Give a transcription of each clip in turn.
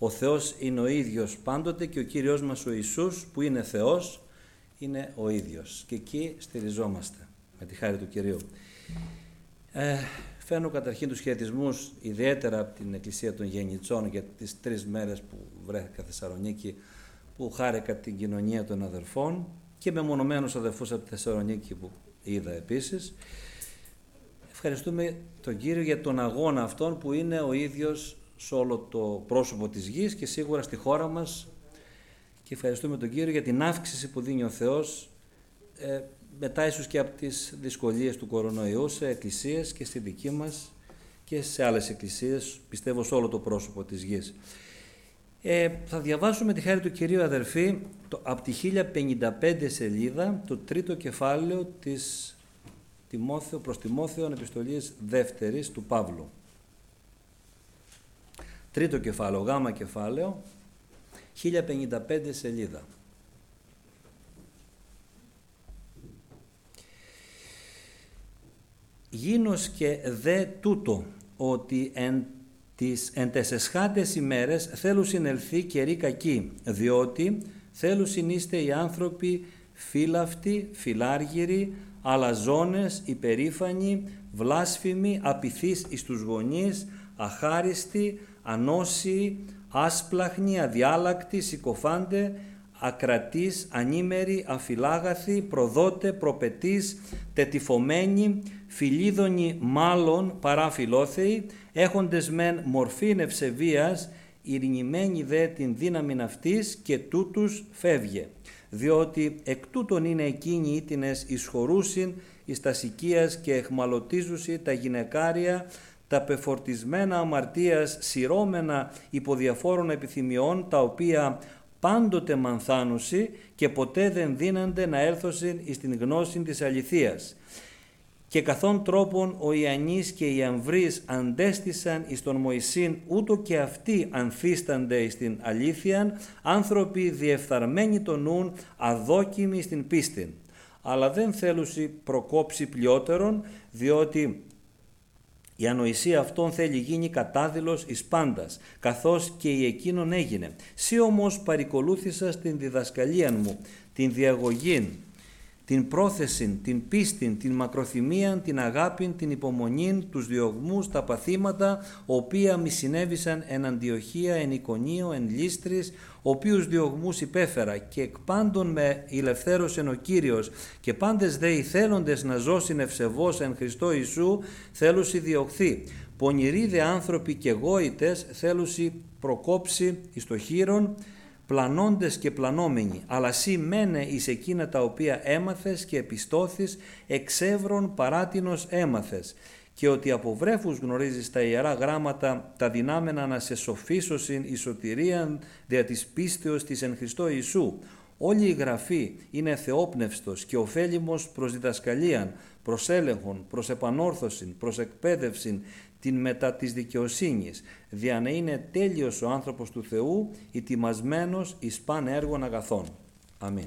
Ο Θεός είναι ο ίδιος πάντοτε και ο Κύριος μας ο Ιησούς που είναι Θεός είναι ο ίδιος. Και εκεί στηριζόμαστε με τη χάρη του Κυρίου. Φέρνω καταρχήν τους χαιρετισμούς ιδιαίτερα από την Εκκλησία των Γενιτσών για τις 3 μέρες που βρέθηκα Θεσσαλονίκη, που χάρηκα την κοινωνία των αδερφών και μεμονωμένους αδερφούς από τη Θεσσαλονίκη που είδα επίσης. Ευχαριστούμε τον Κύριο για τον αγώνα αυτόν που είναι ο ίδιος σε όλο το πρόσωπο της γης και σίγουρα στη χώρα μας, και ευχαριστούμε τον Κύριο για την αύξηση που δίνει ο Θεός μετά ίσως και από τις δυσκολίες του κορονοϊού σε εκκλησίες και στη δική μας και σε άλλες εκκλησίες, πιστεύω σε όλο το πρόσωπο της γης. Θα διαβάσουμε τη χάρη του Κυρίου, αδερφοί, από τη 1055 σελίδα, το 3ο κεφάλαιο της προς Τιμόθεον επιστολής δεύτερης του Παύλου. 3ο κεφάλαιο, γάμα κεφάλαιο, 1055 σελίδα. Γίνος και δε τούτο, ότι εν τες εσχάτες ημέρες θέλουν συνελθεί καιροί κακοί, διότι θέλουν είστε οι άνθρωποι φύλαυτοι, φιλάργυροι, αλαζόνες, υπερήφανοι, βλάσφημοι, απειθείς εις τους γονείς, αχάριστοι, ανώσιοι, άσπλαχνοι, αδιάλακτοι, συκοφάντε, ακρατείς, ανήμεροι, αφιλάγαθοι, προδότε, προπετείς, τετυφωμένοι, φιλίδωνοι μάλλον παρά φιλόθεοι, έχοντες μεν μορφήν ευσεβίας, ειρηνημένοι δε την δύναμην αυτής και τούτους φεύγε. Διότι εκ τούτων είναι εκείνοι ήτινες εισχωρούσιν εις τα σικίας και εχμαλωτίζουσι τα γυναικάρια, τα πεφορτισμένα αμαρτίας σειρώμενα υποδιαφόρων επιθυμιών, τα οποία πάντοτε μανθάνουσι και ποτέ δεν δύνανται να έλθωσιν εις την γνώση της αληθείας. Και καθόν τρόπον ο Ιαννής και οι Αμβρείς αντέστησαν εις τον Μωυσήν, ούτω και αυτοί ανθίστανται εις την αλήθειαν, άνθρωποι διεφθαρμένοι των νουν, αδόκιμοι στην πίστην. Αλλά δεν θέλουσι προκόψει πλειότερον, διότι η ανοησία αυτών θέλει γίνει κατάδειλος εις πάντας, καθώς και η εκείνον έγινε. Σύ όμως παρικολούθησας την διδασκαλίαν μου, την διαγωγήν, την πρόθεσιν, την πίστην, την μακροθυμίαν, την αγάπην, την υπομονήν, τους διωγμούς, τα παθήματα, οποία μη συνέβησαν εν Αντιοχία, εν Ικονίο, εν Λύστρης, οποίους διωγμούς υπέφερα, και εκ πάντων με ηλευθέρωσεν ο Κύριος, και πάντες δε οι θέλοντες να ζώσιν ευσεβώς εν Χριστώ Ιησού, θέλουσι διωχθεί. Πονηροί δε άνθρωποι και γόητες θέλουσι προκόψει εις το χείρον, πλανώντες και πλανόμενοι, αλλά σύ μένε εις εκείνα τα οποία έμαθες και επιστώθεις, εξεύρων παράτινος έμαθες, και ότι από βρέφους γνωρίζεις τα Ιερά Γράμματα, τα δυνάμενα να σε σοφίσωσιν εις σωτηρίαν δια της πίστεως της εν Χριστώ Ιησού. Όλη η Γραφή είναι θεόπνευστος και ωφέλιμος προς διδασκαλίαν, προς έλεγχον, προς επανόρθωσιν, προς εκπαίδευσιν, την μετά της δικαιοσύνης, δια να είναι τέλειος ο άνθρωπος του Θεού, ετοιμασμένος εις παν έργων αγαθών. Αμήν.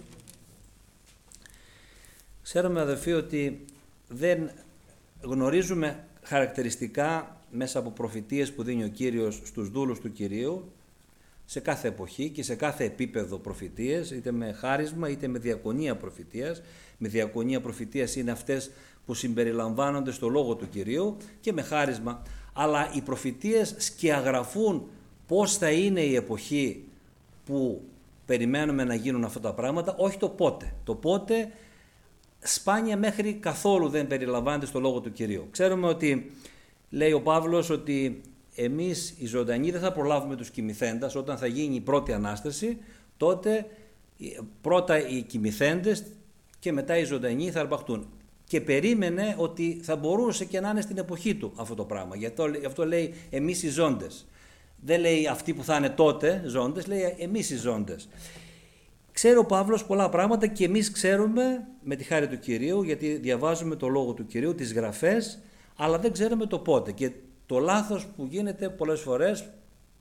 Ξέρουμε, αδελφοί, ότι δεν γνωρίζουμε χαρακτηριστικά μέσα από προφητείες που δίνει ο Κύριος στους δούλους του Κυρίου, σε κάθε εποχή και σε κάθε επίπεδο προφητείες, είτε με χάρισμα είτε με διακονία προφητείας. Με διακονία προφητείας είναι αυτές που συμπεριλαμβάνονται στο λόγο του Κυρίου, και με χάρισμα. Αλλά οι προφητείες σκιαγραφούν πώς θα είναι η εποχή που περιμένουμε να γίνουν αυτά τα πράγματα, όχι το πότε. Το πότε σπάνια μέχρι καθόλου δεν περιλαμβάνεται στο λόγο του Κυρίου. Ξέρουμε ότι λέει ο Παύλος ότι εμείς οι ζωντανοί δεν θα προλάβουμε τους κοιμηθέντας. Όταν θα γίνει η πρώτη Ανάσταση, τότε πρώτα οι κοιμηθέντες και μετά οι ζωντανοί θα αρπαχτούν. Και περίμενε ότι θα μπορούσε και να είναι στην εποχή του αυτό το πράγμα. Γι' αυτό λέει εμείς οι ζώντες. Δεν λέει αυτοί που θα είναι τότε ζώντες, λέει εμείς οι ζώντες. Ξέρει ο Παύλος πολλά πράγματα και εμείς ξέρουμε με τη χάρη του Κυρίου, γιατί διαβάζουμε το λόγο του Κυρίου, τις γραφές, αλλά δεν ξέρουμε το πότε. Και το λάθος που γίνεται πολλές φορές,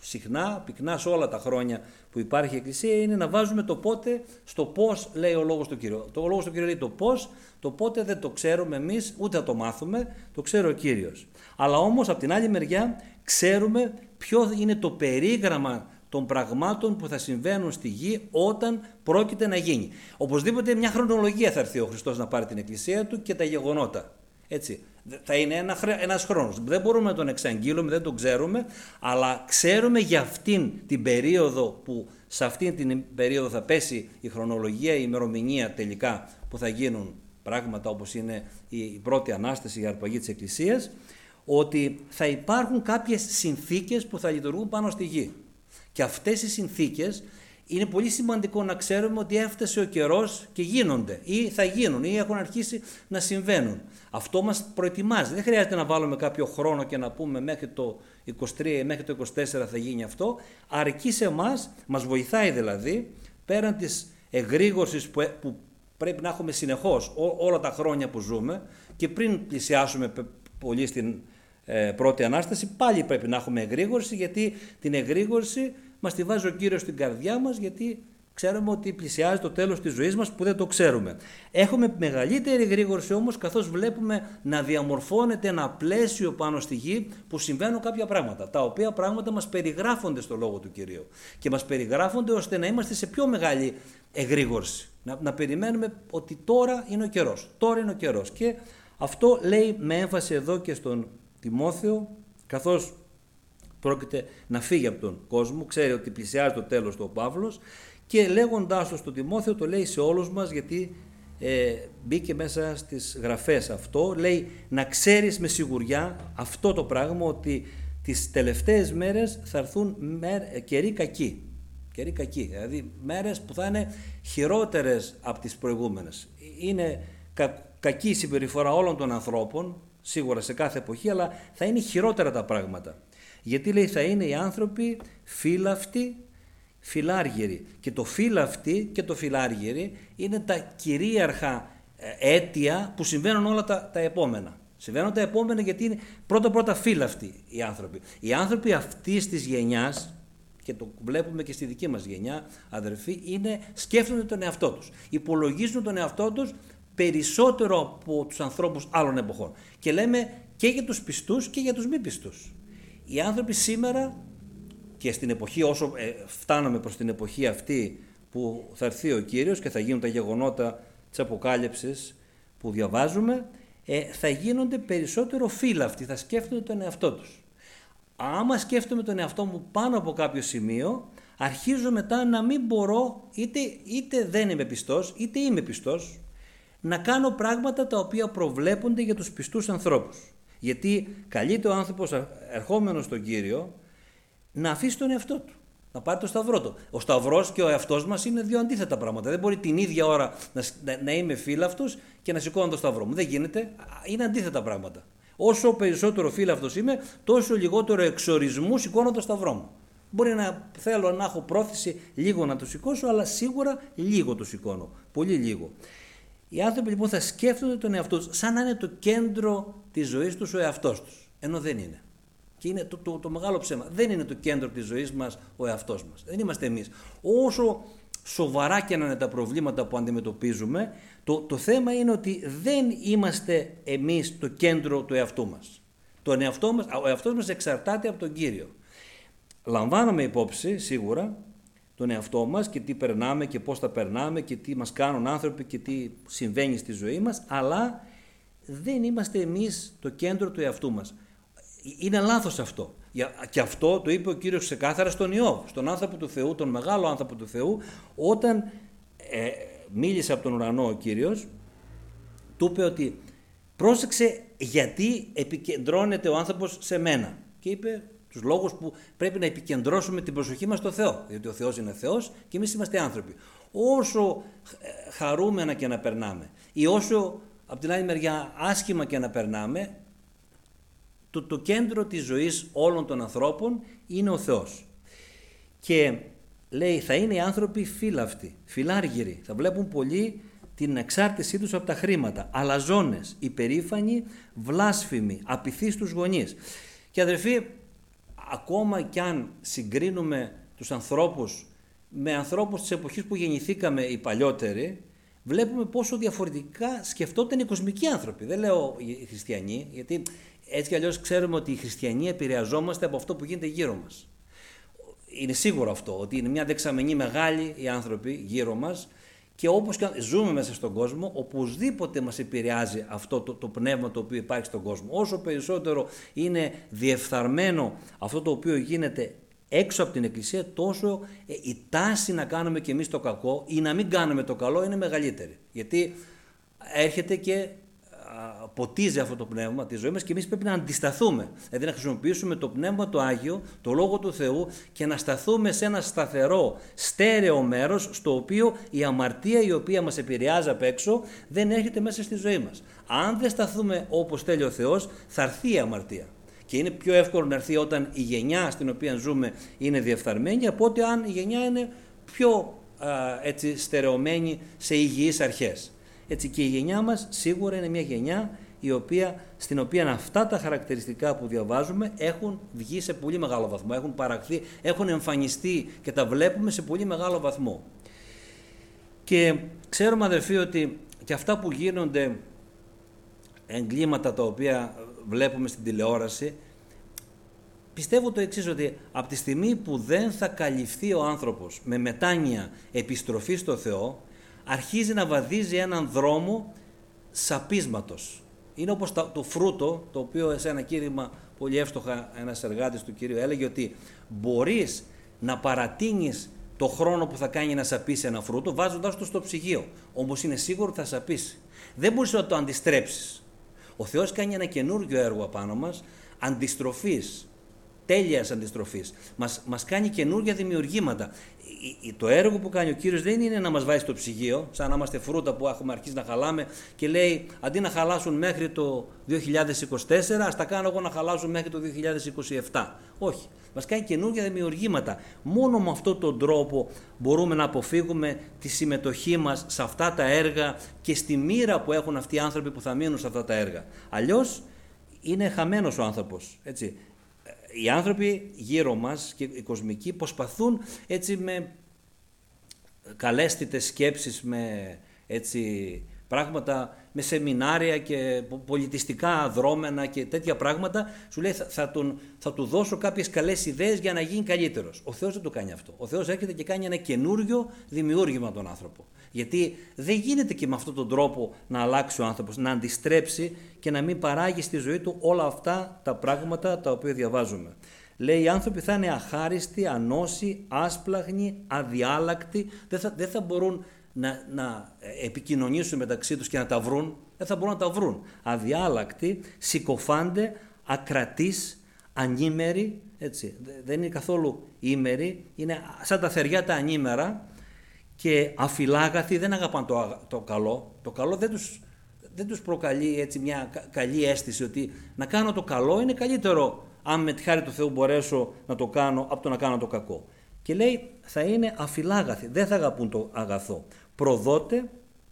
συχνά, πυκνά σε όλα τα χρόνια που υπάρχει η Εκκλησία, είναι να βάζουμε το πότε στο πώς λέει ο Λόγος του Κύριου. Το Λόγος του Κύριου λέει το πώς, το πότε δεν το ξέρουμε εμείς, ούτε θα το μάθουμε, το ξέρει ο Κύριος. Αλλά όμως από την άλλη μεριά ξέρουμε ποιο είναι το περίγραμμα των πραγμάτων που θα συμβαίνουν στη γη όταν πρόκειται να γίνει. Οπωσδήποτε μια χρονολογία θα έρθει ο Χριστός να πάρει την Εκκλησία του και τα γεγονότα. Έτσι. Θα είναι ένας χρόνος. Δεν μπορούμε να τον εξαγγείλουμε, δεν τον ξέρουμε, αλλά ξέρουμε για αυτήν την περίοδο που σε αυτήν την περίοδο θα πέσει η χρονολογία, η ημερομηνία τελικά που θα γίνουν πράγματα όπως είναι η πρώτη Ανάσταση, η αρπαγή της Εκκλησίας, ότι θα υπάρχουν κάποιες συνθήκες που θα λειτουργούν πάνω στη γη. Και αυτές οι συνθήκες είναι πολύ σημαντικό να ξέρουμε ότι έφτασε ο καιρός και γίνονται ή θα γίνουν ή έχουν αρχίσει να συμβαίνουν. Αυτό μας προετοιμάζει. Δεν χρειάζεται να βάλουμε κάποιο χρόνο και να πούμε μέχρι το 23 ή μέχρι το 24 θα γίνει αυτό. Αρκεί σε εμάς, μας βοηθάει δηλαδή, πέραν της εγρήγορσης που πρέπει να έχουμε συνεχώς όλα τα χρόνια που ζούμε και πριν πλησιάσουμε πολύ στην πρώτη Ανάσταση, πάλι πρέπει να έχουμε εγρήγορση, γιατί την εγρήγορση μας τη βάζει ο Κύριος στην καρδιά μας, γιατί ξέρουμε ότι πλησιάζει το τέλος της ζωής μας που δεν το ξέρουμε. Έχουμε μεγαλύτερη εγρήγορση όμως καθώς βλέπουμε να διαμορφώνεται ένα πλαίσιο πάνω στη γη που συμβαίνουν κάποια πράγματα, τα οποία πράγματα μας περιγράφονται στο Λόγο του Κυρίου και μας περιγράφονται ώστε να είμαστε σε πιο μεγάλη εγρήγορση. Να περιμένουμε ότι τώρα είναι ο καιρός, τώρα είναι ο καιρός. Και αυτό λέει με έμφαση εδώ και στον Τιμόθεο, καθώς πρόκειται να φύγει από τον κόσμο, ξέρει ότι πλησιάζει το τέλος του ο Παύλος και λέγοντάς το στον Τιμόθεο το λέει σε όλους μας, γιατί μπήκε μέσα στις γραφές αυτό, λέει να ξέρεις με σιγουριά αυτό το πράγμα, ότι τις τελευταίες μέρες θα έρθουν καιροί κακοί. Καιροί κακοί, δηλαδή μέρες που θα είναι χειρότερες από τις προηγούμενες. Είναι κακή η συμπεριφορά όλων των ανθρώπων, σίγουρα σε κάθε εποχή, αλλά θα είναι χειρότερα τα πράγματα. Γιατί λέει θα είναι οι άνθρωποι φύλαυτοι, φιλάργυροι. Και το φύλαυτοι και το φιλάργυροι είναι τα κυρίαρχα αίτια που συμβαίνουν όλα τα επόμενα. Συμβαίνουν τα επόμενα γιατί είναι πρώτα φύλαυτοι οι άνθρωποι. Οι άνθρωποι αυτής της γενιάς, και το βλέπουμε και στη δική μας γενιά, αδερφοί, σκέφτονται τον εαυτό τους. Υπολογίζουν τον εαυτό τους περισσότερο από τους ανθρώπους άλλων εποχών. Και λέμε και για τους πιστούς και για τους μη πιστούς. Οι άνθρωποι σήμερα και στην εποχή, όσο φτάνουμε προς την εποχή αυτή που θα έρθει ο Κύριος και θα γίνουν τα γεγονότα της Αποκάλυψης που διαβάζουμε, θα γίνονται περισσότερο φύλαυτοι, θα σκέφτονται τον εαυτό τους. Άμα σκέφτομαι τον εαυτό μου πάνω από κάποιο σημείο, αρχίζω μετά να μην μπορώ, είτε δεν είμαι πιστός, είτε είμαι πιστός, να κάνω πράγματα τα οποία προβλέπονται για τους πιστούς ανθρώπους. Γιατί καλείται ο άνθρωπος ερχόμενος στον Κύριο να αφήσει τον εαυτό του, να πάρει το σταυρό του. Ο σταυρός και ο εαυτός μας είναι δύο αντίθετα πράγματα. Δεν μπορεί την ίδια ώρα να είμαι φύλαυτος και να σηκώνω το σταυρό μου. Δεν γίνεται, είναι αντίθετα πράγματα. Όσο περισσότερο φύλαυτος είμαι, τόσο λιγότερο εξορισμού σηκώνω το σταυρό μου. Μπορεί να θέλω να έχω πρόθεση λίγο να το σηκώσω, αλλά σίγουρα λίγο το σηκώνω, πολύ λίγο. Οι άνθρωποι λοιπόν θα σκέφτονται τον εαυτό τους σαν να είναι το κέντρο της ζωής τους ο εαυτός τους, ενώ δεν είναι. Και είναι το μεγάλο ψέμα. Δεν είναι το κέντρο της ζωής μας ο εαυτός μας. Δεν είμαστε εμείς. Όσο σοβαρά και να είναι τα προβλήματα που αντιμετωπίζουμε, το θέμα είναι ότι δεν είμαστε εμείς το κέντρο του εαυτού μας. Ο εαυτός μας εξαρτάται από τον Κύριο. Λαμβάνουμε υπόψη σίγουρα τον εαυτό μας και τι περνάμε και πώς τα περνάμε και τι μας κάνουν άνθρωποι και τι συμβαίνει στη ζωή μας, αλλά δεν είμαστε εμείς το κέντρο του εαυτού μας. Είναι λάθος αυτό. Και αυτό το είπε ο Κύριος ξεκάθαρα στον Ιώβ, στον άνθρωπο του Θεού, τον μεγάλο άνθρωπο του Θεού, όταν μίλησε από τον ουρανό ο Κύριος, του είπε ότι πρόσεξε γιατί επικεντρώνεται ο άνθρωπος σε μένα. Και είπε τους λόγους που πρέπει να επικεντρώσουμε την προσοχή μας στο Θεό. Διότι ο Θεός είναι Θεός και εμείς είμαστε άνθρωποι. Όσο χαρούμενα και να περνάμε ή όσο από την άλλη μεριά άσχημα και να περνάμε, το κέντρο της ζωής όλων των ανθρώπων είναι ο Θεός. Και λέει θα είναι οι άνθρωποι φύλαυτοι, φιλάργυροι. Θα βλέπουν πολύ την εξάρτησή τους από τα χρήματα. Αλαζόνες, υπερήφανοι, βλάσφημοι, απειθείς στους γονείς. Και αδερφοί, ακόμα κι αν συγκρίνουμε τους ανθρώπους με ανθρώπους της εποχής που γεννηθήκαμε οι παλιότεροι, βλέπουμε πόσο διαφορετικά σκεφτόταν οι κοσμικοί άνθρωποι. Δεν λέω οι χριστιανοί, γιατί έτσι κι αλλιώς ξέρουμε ότι οι χριστιανοί επηρεαζόμαστε από αυτό που γίνεται γύρω μας. Είναι σίγουρο αυτό, ότι είναι μια δεξαμενή μεγάλη οι άνθρωποι γύρω μας και όπως και ζούμε μέσα στον κόσμο, οπωσδήποτε μας επηρεάζει αυτό το πνεύμα το οποίο υπάρχει στον κόσμο. Όσο περισσότερο είναι διεφθαρμένο αυτό το οποίο γίνεται έξω από την Εκκλησία, τόσο η τάση να κάνουμε και εμείς το κακό ή να μην κάνουμε το καλό είναι μεγαλύτερη. Γιατί έρχεται και ποτίζει αυτό το πνεύμα τη ζωή μας και εμείς πρέπει να αντισταθούμε. Δηλαδή να χρησιμοποιήσουμε το πνεύμα το Άγιο, το Λόγο του Θεού και να σταθούμε σε ένα σταθερό, στέρεο μέρος στο οποίο η αμαρτία η οποία μας επηρεάζει απ' έξω δεν έρχεται μέσα στη ζωή μας. Αν δεν σταθούμε όπως θέλει ο Θεός, θα έρθει η αμαρτία. Και είναι πιο εύκολο να έρθει όταν η γενιά στην οποία ζούμε είναι διεφθαρμένη από ότι αν η γενιά είναι πιο έτσι, στερεωμένη σε υγιείς αρχές. Έτσι και η γενιά μας σίγουρα είναι μια γενιά στην οποία αυτά τα χαρακτηριστικά που διαβάζουμε έχουν βγει σε πολύ μεγάλο βαθμό, έχουν παραχθεί, έχουν εμφανιστεί και τα βλέπουμε σε πολύ μεγάλο βαθμό. Και ξέρουμε αδερφοί ότι και αυτά που γίνονται, εγκλήματα τα οποία βλέπουμε στην τηλεόραση, πιστεύω το εξής, ότι από τη στιγμή που δεν θα καλυφθεί ο άνθρωπος με μετάνοια επιστροφή στο Θεό, αρχίζει να βαδίζει έναν δρόμο σαπίσματος. Είναι όπως το φρούτο, το οποίο σε ένα κήρυγμα πολύ εύστοχα ένας εργάτης του Κυρίου έλεγε ότι μπορείς να παρατείνεις το χρόνο που θα κάνει να σαπίσει ένα φρούτο βάζοντάς το στο ψυγείο. Όμως είναι σίγουρο ότι θα σαπίσει. Δεν μπορείς να το αντιστρέψεις. Ο Θεός κάνει ένα καινούργιο έργο απάνω μας, αντιστροφής, τέλειας αντιστροφής. Μας κάνει καινούργια δημιουργήματα. Το έργο που κάνει ο Κύριος δεν είναι να μας βάζει στο ψυγείο, σαν να είμαστε φρούτα που έχουμε αρχίσει να χαλάμε και λέει αντί να χαλάσουν μέχρι το 2024, ας τα κάνω εγώ να χαλάσουν μέχρι το 2027. Όχι. Μας κάνει καινούργια δημιουργήματα. Μόνο με αυτόν τον τρόπο μπορούμε να αποφύγουμε τη συμμετοχή μας σε αυτά τα έργα και στη μοίρα που έχουν αυτοί οι άνθρωποι που θα μείνουν σε αυτά τα έργα. Αλλιώς είναι χαμένος ο άνθρωπος. Έτσι. Οι άνθρωποι γύρω μας και οι κοσμικοί προσπαθούν έτσι με καλέσθητες σκέψεις, με έτσι πράγματα, με σεμινάρια και πολιτιστικά δρόμενα και τέτοια πράγματα, σου λέει θα του δώσω κάποιες καλές ιδέες για να γίνει καλύτερος. Ο Θεός δεν το κάνει αυτό. Ο Θεός έρχεται και κάνει ένα καινούριο δημιούργημα τον άνθρωπο. Γιατί δεν γίνεται και με αυτόν τον τρόπο να αλλάξει ο άνθρωπος, να αντιστρέψει και να μην παράγει στη ζωή του όλα αυτά τα πράγματα τα οποία διαβάζουμε. Λέει οι άνθρωποι θα είναι αχάριστοι, ανώσοι, άσπλαγνοι, αδιάλακτοι, δεν θα μπορούν να επικοινωνήσουν μεταξύ τους και να τα βρουν, δεν θα μπορούν να τα βρουν. Αδιάλακτοι, συκοφάντε, ακρατείς, ανήμεροι, έτσι, δεν είναι καθόλου ήμεροι, είναι σαν τα θεριά τα ανήμερα και αφιλάγαθοι, δεν αγαπάνε το καλό. Το καλό δεν τους προκαλεί έτσι μια καλή αίσθηση ότι να κάνω το καλό είναι καλύτερο αν με τη χάρη του Θεού μπορέσω να το κάνω από το να κάνω το κακό. Και λέει θα είναι αφιλάγαθοι, δεν θα αγαπούν το αγαθό. Προδότε,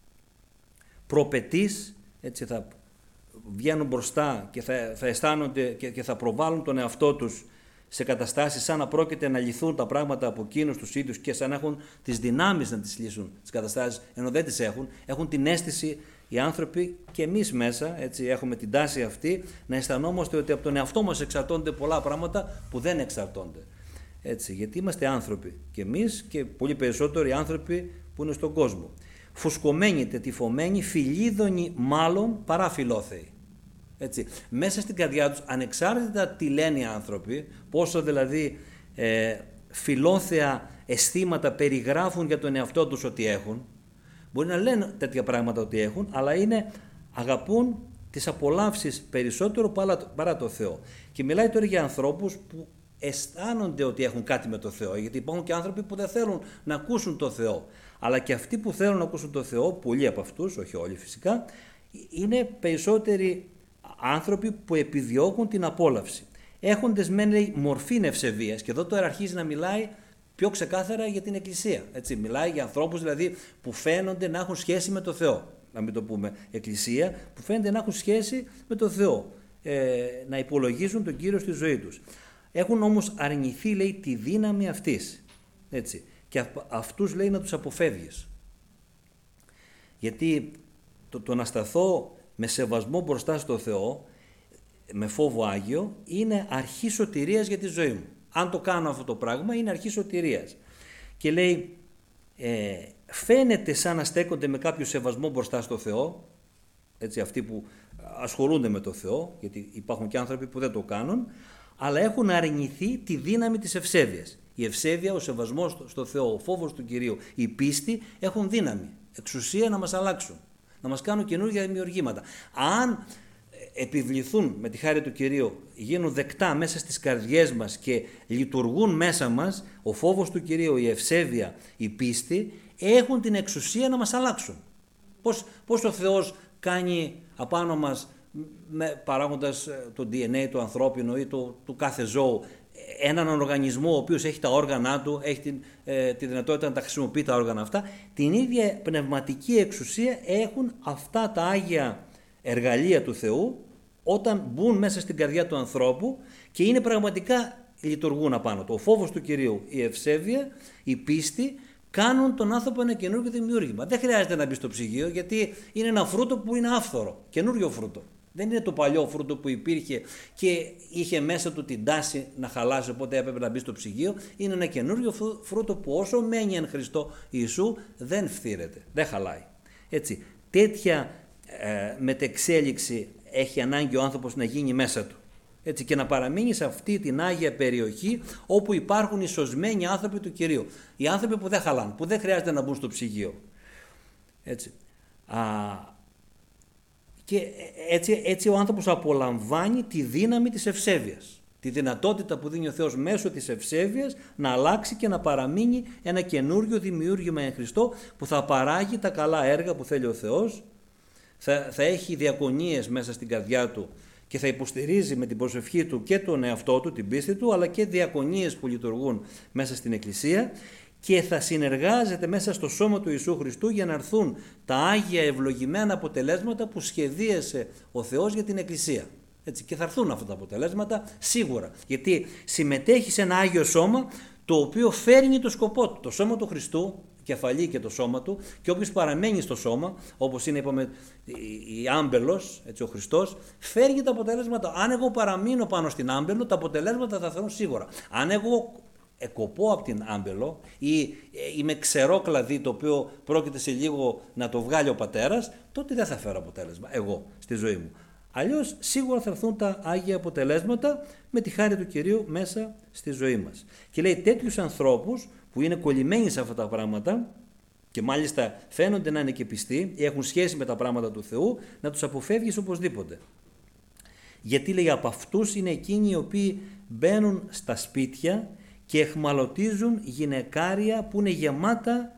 προπετείς, έτσι θα βγαίνουν μπροστά και θα αισθάνονται και θα προβάλλουν τον εαυτό τους σε καταστάσεις σαν να πρόκειται να λυθούν τα πράγματα από εκείνους τους ίδιους και σαν να έχουν τις δυνάμεις να τις λύσουν τις καταστάσεις, ενώ δεν τις έχουν. Έχουν την αίσθηση οι άνθρωποι και εμείς μέσα, έτσι, έχουμε την τάση αυτή να αισθανόμαστε ότι από τον εαυτό μας εξαρτώνται πολλά πράγματα που δεν εξαρτώνται. Έτσι, γιατί είμαστε άνθρωποι και εμείς και πολύ περισσότεροι άνθρωποι που είναι στον κόσμο. Φουσκωμένοι, τετυφωμένοι, φιλίδωνοι μάλλον παρά φιλόθεοι. Έτσι, μέσα στην καρδιά τους, ανεξάρτητα τι λένε οι άνθρωποι, πόσο δηλαδή φιλόθεα αισθήματα περιγράφουν για τον εαυτό τους ότι έχουν, μπορεί να λένε τέτοια πράγματα ότι έχουν, αλλά αγαπούν τις απολαύσεις περισσότερο παρά το Θεό. Και μιλάει τώρα για ανθρώπους που αισθάνονται ότι έχουν κάτι με το Θεό, γιατί υπάρχουν και άνθρωποι που δεν θέλουν να ακούσουν το Θεό. Αλλά και αυτοί που θέλουν να ακούσουν το Θεό, πολλοί από αυτούς, όχι όλοι φυσικά, είναι περισσότεροι άνθρωποι που επιδιώκουν την απόλαυση. Έχοντες μεν λέει μορφήν ευσεβίας, και εδώ τώρα αρχίζει να μιλάει πιο ξεκάθαρα για την Εκκλησία. Έτσι, μιλάει για ανθρώπους δηλαδή που φαίνονται να έχουν σχέση με το Θεό. Να μην το πούμε Εκκλησία, που φαίνεται να έχουν σχέση με το Θεό. Να υπολογίζουν τον Κύριο στη ζωή τους. Έχουν όμως αρνηθεί, λέει, τη δύναμη αυτής. Έτσι. Και αυτούς, λέει, να τους αποφεύγεις. Γιατί το να σταθώ με σεβασμό μπροστά στο Θεό, με φόβο Άγιο, είναι αρχή σωτηρίας για τη ζωή μου. Αν το κάνω αυτό το πράγμα, είναι αρχή σωτηρίας. Και λέει, φαίνεται σαν να στέκονται με κάποιο σεβασμό μπροστά στο Θεό, έτσι, αυτοί που ασχολούνται με το Θεό, γιατί υπάρχουν και άνθρωποι που δεν το κάνουν, αλλά έχουν αρνηθεί τη δύναμη της ευσέβειας. Η ευσέβεια, ο σεβασμός στο Θεό, ο φόβος του Κυρίου, η πίστη έχουν δύναμη, εξουσία να μας αλλάξουν, να μας κάνουν καινούργια δημιουργήματα. Αν επιβληθούν με τη χάρη του Κυρίου, γίνουν δεκτά μέσα στις καρδιές μας και λειτουργούν μέσα μας, ο φόβος του Κυρίου, η ευσέβεια, η πίστη, έχουν την εξουσία να μας αλλάξουν. Πώς ο Θεός κάνει απάνω μας, παράγοντας το DNA του ανθρώπινου ή του κάθε ζώου, έναν οργανισμό ο οποίος έχει τα όργανα του, έχει τη δυνατότητα να τα χρησιμοποιεί τα όργανα αυτά, την ίδια πνευματική εξουσία έχουν αυτά τα Άγια εργαλεία του Θεού όταν μπουν μέσα στην καρδιά του ανθρώπου και είναι πραγματικά, λειτουργούν απάνω του. Ο φόβος του Κυρίου, η ευσέβεια, η πίστη κάνουν τον άνθρωπο ένα καινούργιο δημιούργημα. Δεν χρειάζεται να μπει στο ψυγείο, γιατί είναι ένα φρούτο που είναι άφθορο, καινούριο φρούτο. Δεν είναι το παλιό φρούτο που υπήρχε και είχε μέσα του την τάση να χαλάσει, οπότε έπρεπε να μπει στο ψυγείο. Είναι ένα καινούριο φρούτο που όσο μένει εν Χριστώ Ιησού δεν φθήρεται, δεν χαλάει. Έτσι, τέτοια μετεξέλιξη έχει ανάγκη ο άνθρωπος να γίνει μέσα του. Έτσι, και να παραμείνει σε αυτή την Άγια περιοχή όπου υπάρχουν οι σωσμένοι άνθρωποι του Κυρίου. Οι άνθρωποι που δεν χαλάνε, που δεν χρειάζεται να μπουν στο ψυγείο. Έτσι. Και έτσι ο άνθρωπος απολαμβάνει τη δύναμη της ευσέβειας. Τη δυνατότητα που δίνει ο Θεός μέσω της ευσέβειας να αλλάξει και να παραμείνει ένα καινούριο δημιούργημα εν Χριστώ που θα παράγει τα καλά έργα που θέλει ο Θεός, θα έχει διακονίες μέσα στην καρδιά του και θα υποστηρίζει με την προσευχή του και τον εαυτό του, την πίστη του, αλλά και διακονίες που λειτουργούν μέσα στην Εκκλησία και θα συνεργάζεται μέσα στο σώμα του Ιησού Χριστού για να έρθουν τα Άγια ευλογημένα αποτελέσματα που σχεδίασε ο Θεός για την Εκκλησία. Έτσι, και θα έρθουν αυτά τα αποτελέσματα σίγουρα, γιατί συμμετέχει σε ένα Άγιο σώμα το οποίο φέρνει το σκοπό του, το σώμα του Χριστού, κεφαλή και το σώμα του, και όποιος παραμένει στο σώμα, όπως είναι, είπαμε, η άμπελος, έτσι, ο Χριστός, φέρνει τα αποτελέσματα. Αν εγώ παραμείνω πάνω στην άμπελο, τα αποτελέσματα θα έρθουν σίγουρα. Αν εγώ εκοπώ από την άμπελο ή είμαι ξερό κλαδί το οποίο πρόκειται σε λίγο να το βγάλει ο πατέρας, τότε δεν θα φέρω αποτέλεσμα εγώ στη ζωή μου. Αλλιώς σίγουρα θα έρθουν τα Άγια αποτελέσματα με τη χάρη του Κυρίου μέσα στη ζωή μας. Και λέει, τέτοιους ανθρώπους που είναι κολλημένοι σε αυτά τα πράγματα και μάλιστα φαίνονται να είναι και πιστοί ή έχουν σχέση με τα πράγματα του Θεού, να τους αποφεύγεις οπωσδήποτε. Γιατί, λέει, από αυτούς είναι εκείνοι οι οποίοι μπαίνουν στα σπίτια και εχμαλωτίζουν γυναικάρια που είναι γεμάτα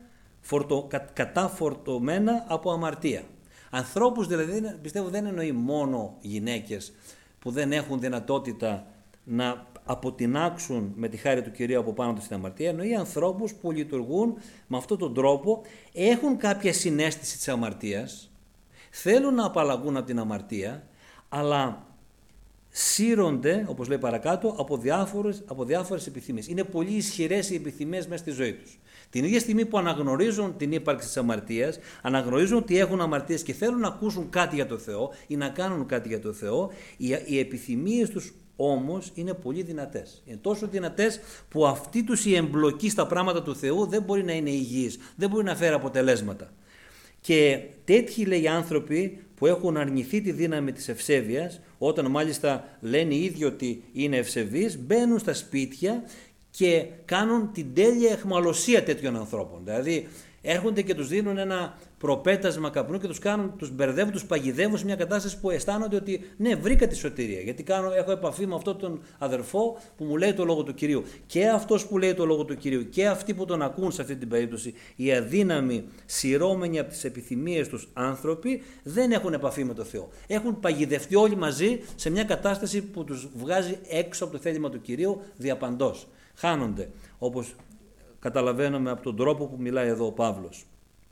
κατάφορτωμένα από αμαρτία. Ανθρώπους δηλαδή, πιστεύω, δεν εννοεί μόνο γυναίκες που δεν έχουν δυνατότητα να αποτινάξουν με τη χάρη του Κυρίου από πάνω τους την αμαρτία, εννοεί ανθρώπους που λειτουργούν με αυτόν τον τρόπο, έχουν κάποια συναίσθηση της αμαρτίας, θέλουν να απαλλαγούν από την αμαρτία, αλλά σύρονται, όπως λέει παρακάτω, από διάφορες επιθυμίες. Είναι πολύ ισχυρές οι επιθυμίες μέσα στη ζωή τους. Την ίδια στιγμή που αναγνωρίζουν την ύπαρξη της αμαρτίας, αναγνωρίζουν ότι έχουν αμαρτίες και θέλουν να ακούσουν κάτι για το Θεό ή να κάνουν κάτι για το Θεό, οι επιθυμίες τους όμως είναι πολύ δυνατές. Είναι τόσο δυνατές που αυτή τους η εμπλοκή στα πράγματα του Θεού δεν μπορεί να είναι υγιής, δεν μπορεί να φέρει αποτελέσματα. Και τέτοιοι, λέει, άνθρωποι που έχουν αρνηθεί τη δύναμη της ευσέβειας, όταν μάλιστα λένε οι ίδιοι ότι είναι ευσεβείς, μπαίνουν στα σπίτια και κάνουν την τέλεια αιχμαλωσία τέτοιων ανθρώπων. Δηλαδή έρχονται και τους δίνουν ένα προπέτασμα καπνού και τους μπερδεύουν, τους παγιδεύουν σε μια κατάσταση που αισθάνονται ότι ναι, βρήκα τη σωτηρία. Γιατί έχω επαφή με αυτόν τον αδερφό που μου λέει το λόγο του Κυρίου. Και αυτός που λέει το λόγο του Κυρίου και αυτοί που τον ακούν σε αυτή την περίπτωση, οι αδύναμοι, σειρώμενοι από τις επιθυμίες τους άνθρωποι, δεν έχουν επαφή με το Θεό. Έχουν παγιδευτεί όλοι μαζί σε μια κατάσταση που τους βγάζει έξω από το θέλημα του Κυρίου διαπαντός. Χάνονται, όπως καταλαβαίνουμε από τον τρόπο που μιλάει εδώ ο Παύλος.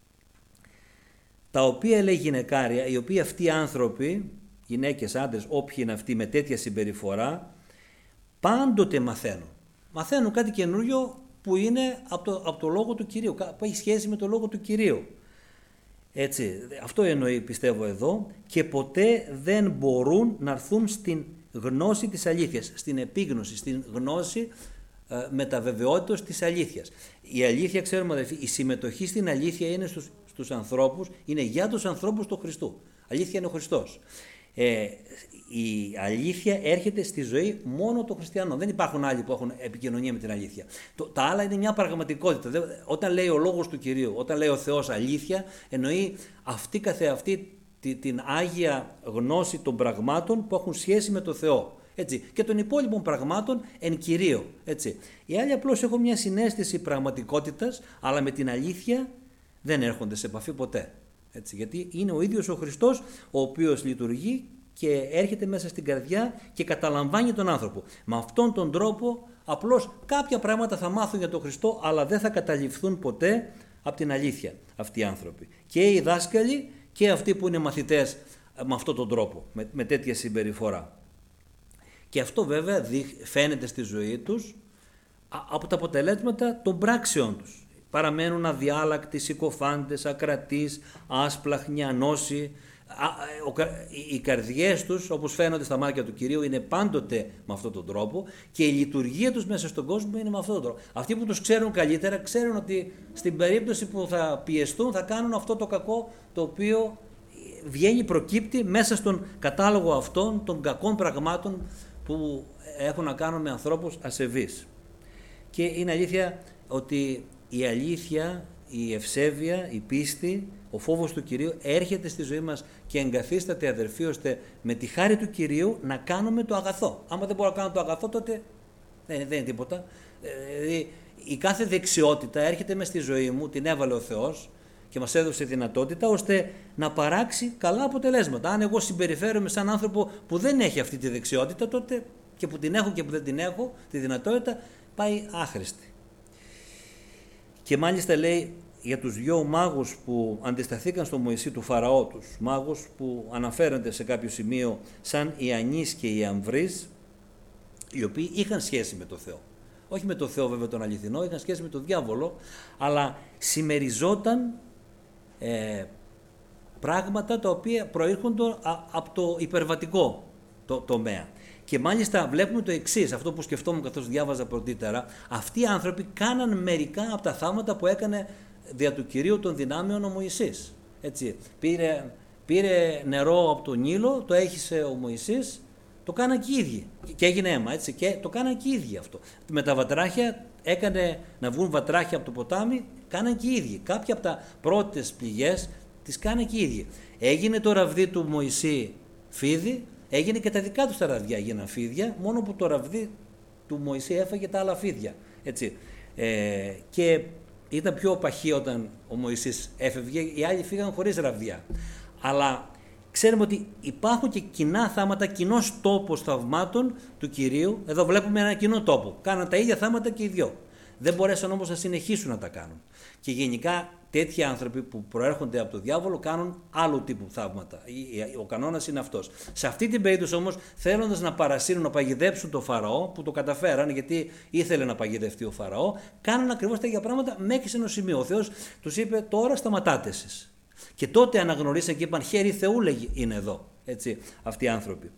Τα οποία, λέει, γυναικάρια, οι οποίοι αυτοί οι άνθρωποι, γυναίκες, άντρες, όποιοι είναι αυτοί με τέτοια συμπεριφορά, Πάντοτε μαθαίνουν κάτι καινούριο που είναι από το Λόγο του Κυρίου, που έχει σχέση με το Λόγο του Κυρίου. Έτσι, αυτό εννοεί, πιστεύω εδώ, και ποτέ δεν μπορούν να έρθουν στην γνώση της αλήθειας, στην επίγνωση, στην γνώση με τα βεβαιότητας της αλήθειας. Η αλήθεια, ξέρουμε αδελφοί, η συμμετοχή στην αλήθεια είναι στους ανθρώπους, είναι για τους ανθρώπους του Χριστού. Αλήθεια είναι ο Χριστός. Η αλήθεια έρχεται στη ζωή μόνο των χριστιανών. Δεν υπάρχουν άλλοι που έχουν επικοινωνία με την αλήθεια. Τα άλλα είναι μια πραγματικότητα. Όταν λέει ο Λόγος του Κυρίου, όταν λέει ο Θεός αλήθεια, εννοεί αυτή καθεαυτή την άγια γνώση των πραγμάτων που έχουν σχέση με το Θεό. Έτσι. Και των υπόλοιπων πραγμάτων εν κυρίω. Έτσι. Οι άλλοι απλώς έχουν μια συναίσθηση πραγματικότητας, αλλά με την αλήθεια δεν έρχονται σε επαφή ποτέ. Έτσι. Γιατί είναι ο ίδιος ο Χριστός ο οποίος λειτουργεί και έρχεται μέσα στην καρδιά και καταλαμβάνει τον άνθρωπο. Με αυτόν τον τρόπο απλώς κάποια πράγματα θα μάθουν για τον Χριστό, αλλά δεν θα καταληφθούν ποτέ από την αλήθεια αυτοί οι άνθρωποι. Και οι δάσκαλοι και αυτοί που είναι μαθητές με αυτόν τον τρόπο, με τέτοια συμπεριφορά. Και αυτό βέβαια φαίνεται στη ζωή τους από τα αποτελέσματα των πράξεων τους. Παραμένουν αδιάλακτοι, συκοφάντες, ακρατείς, άσπλαχνοι, ανώσοι. Οι καρδιές τους, όπως φαίνονται στα μάτια του Κυρίου, είναι πάντοτε με αυτόν τον τρόπο και η λειτουργία τους μέσα στον κόσμο είναι με αυτόν τον τρόπο. Αυτοί που τους ξέρουν καλύτερα ξέρουν ότι στην περίπτωση που θα πιεστούν θα κάνουν αυτό το κακό το οποίο προκύπτει μέσα στον κατάλογο αυτών των κακών πραγμάτων που έχουν να κάνουν με ανθρώπους ασεβείς. Και είναι αλήθεια ότι η αλήθεια, η ευσέβεια, η πίστη, ο φόβος του Κυρίου έρχεται στη ζωή μας και εγκαθίσταται, αδερφοί, ώστε με τη χάρη του Κυρίου να κάνουμε το αγαθό. Άμα δεν μπορώ να κάνω το αγαθό, τότε δεν είναι τίποτα. Η κάθε δεξιότητα έρχεται μες στη ζωή μου, την έβαλε ο Θεός και μας έδωσε δυνατότητα ώστε να παράξει καλά αποτελέσματα. Αν εγώ συμπεριφέρομαι σαν άνθρωπο που δεν έχει αυτή τη δεξιότητα, τότε και που την έχω και που δεν την έχω, τη δυνατότητα, πάει άχρηστη. Και μάλιστα λέει για τους δυο μάγους που αντισταθήκαν στο Μωυσή του Φαραώ, τους μάγους που αναφέρονται σε κάποιο σημείο σαν η Ανής και η Αμβρής, οι οποίοι είχαν σχέση με το Θεό. Όχι με το Θεό βέβαια τον αληθινό, είχαν σχέση με τον διάβολο, αλλά συμμεριζόταν πράγματα τα οποία προήρχονται από το υπερβατικό τομέα. Και μάλιστα βλέπουμε το εξής, αυτό που σκεφτόμουν καθώς διάβαζα πρωτήτερα, αυτοί οι άνθρωποι κάναν μερικά από τα θαύματα που έκανε δια του Κυρίου των δυνάμεων ο Μωυσής. Έτσι, πήρε νερό από τον Νείλο, το έχισε ο Μωυσής, το κάναν και οι ίδιοι και έγινε αίμα, έτσι, και το κάναν και οι ίδιοι αυτό. Με τα βατράχια έκανε να βγουν βατράχια από το ποτάμι, κάναν και οι ίδιοι. Κάποια από τα πρώτες πληγές τις κάναν και οι ίδιοι. Έγινε το ραβδί του Μωυσή φίδι, έγινε και τα δικά τους τα ραβδιά έγιναν φίδια, μόνο που το ραβδί του Μωυσή έφαγε τα άλλα φίδια. Έτσι. Και ήταν πιο παχύ όταν ο Μωυσής έφευγε, οι άλλοι φύγαν χωρίς ραβδιά. Αλλά ξέρουμε ότι υπάρχουν και κοινά θάματα, κοινός τόπος θαυμάτων του Κυρίου. Εδώ βλέπουμε ένα κοινό τόπο. Κάναν τα ίδια θάματα και οι δυο. Δεν μπορέσαν όμως να συνεχίσουν να τα κάνουν. Και γενικά τέτοιοι άνθρωποι που προέρχονται από τον διάβολο κάνουν άλλου τύπου θαύματα. Ο κανόνας είναι αυτός. Σε αυτή την περίπτωση όμως, θέλοντας να παρασύρουν, να παγιδέψουν τον Φαραώ, που το καταφέραν γιατί ήθελε να παγιδευτεί ο Φαραώ, κάνουν ακριβώς τα ίδια πράγματα μέχρι σε ένα σημείο. Ο Θεός τους είπε: τώρα σταματάτε εσείς. Και τότε αναγνωρίσαν και είπαν: χέρι Θεού είναι εδώ. Έτσι, αυτοί οι άνθρωποι.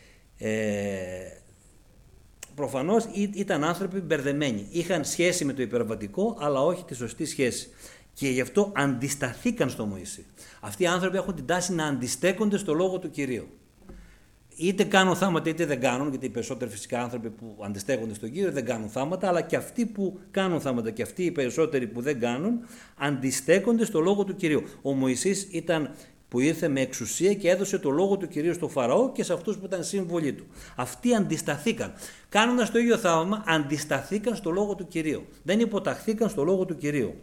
Προφανώς ήταν άνθρωποι μπερδεμένοι. Είχαν σχέση με το υπερβατικό, αλλά όχι τη σωστή σχέση. Και γι' αυτό αντισταθήκαν στο Μωυσή. Αυτοί οι άνθρωποι έχουν την τάση να αντιστέκονται στο λόγο του Κυρίου. Είτε κάνουν θάματα είτε δεν κάνουν, γιατί οι περισσότεροι φυσικά άνθρωποι που αντιστέκονται στον Κύριο δεν κάνουν θάματα, αλλά και αυτοί που κάνουν θάματα και αυτοί οι περισσότεροι που δεν κάνουν, αντιστέκονται στο λόγο του Κυρίου. Ο Μωυσής ήταν που ήρθε με εξουσία και έδωσε το λόγο του Κυρίου στο Φαραώ και σε αυτούς που ήταν σύμβολοι του. Αυτοί αντισταθήκαν. Κάνοντας το ίδιο θαύμα, αντισταθήκαν στο λόγο του Κυρίου. Δεν υποταχθήκαν στο λόγο του Κυρίου.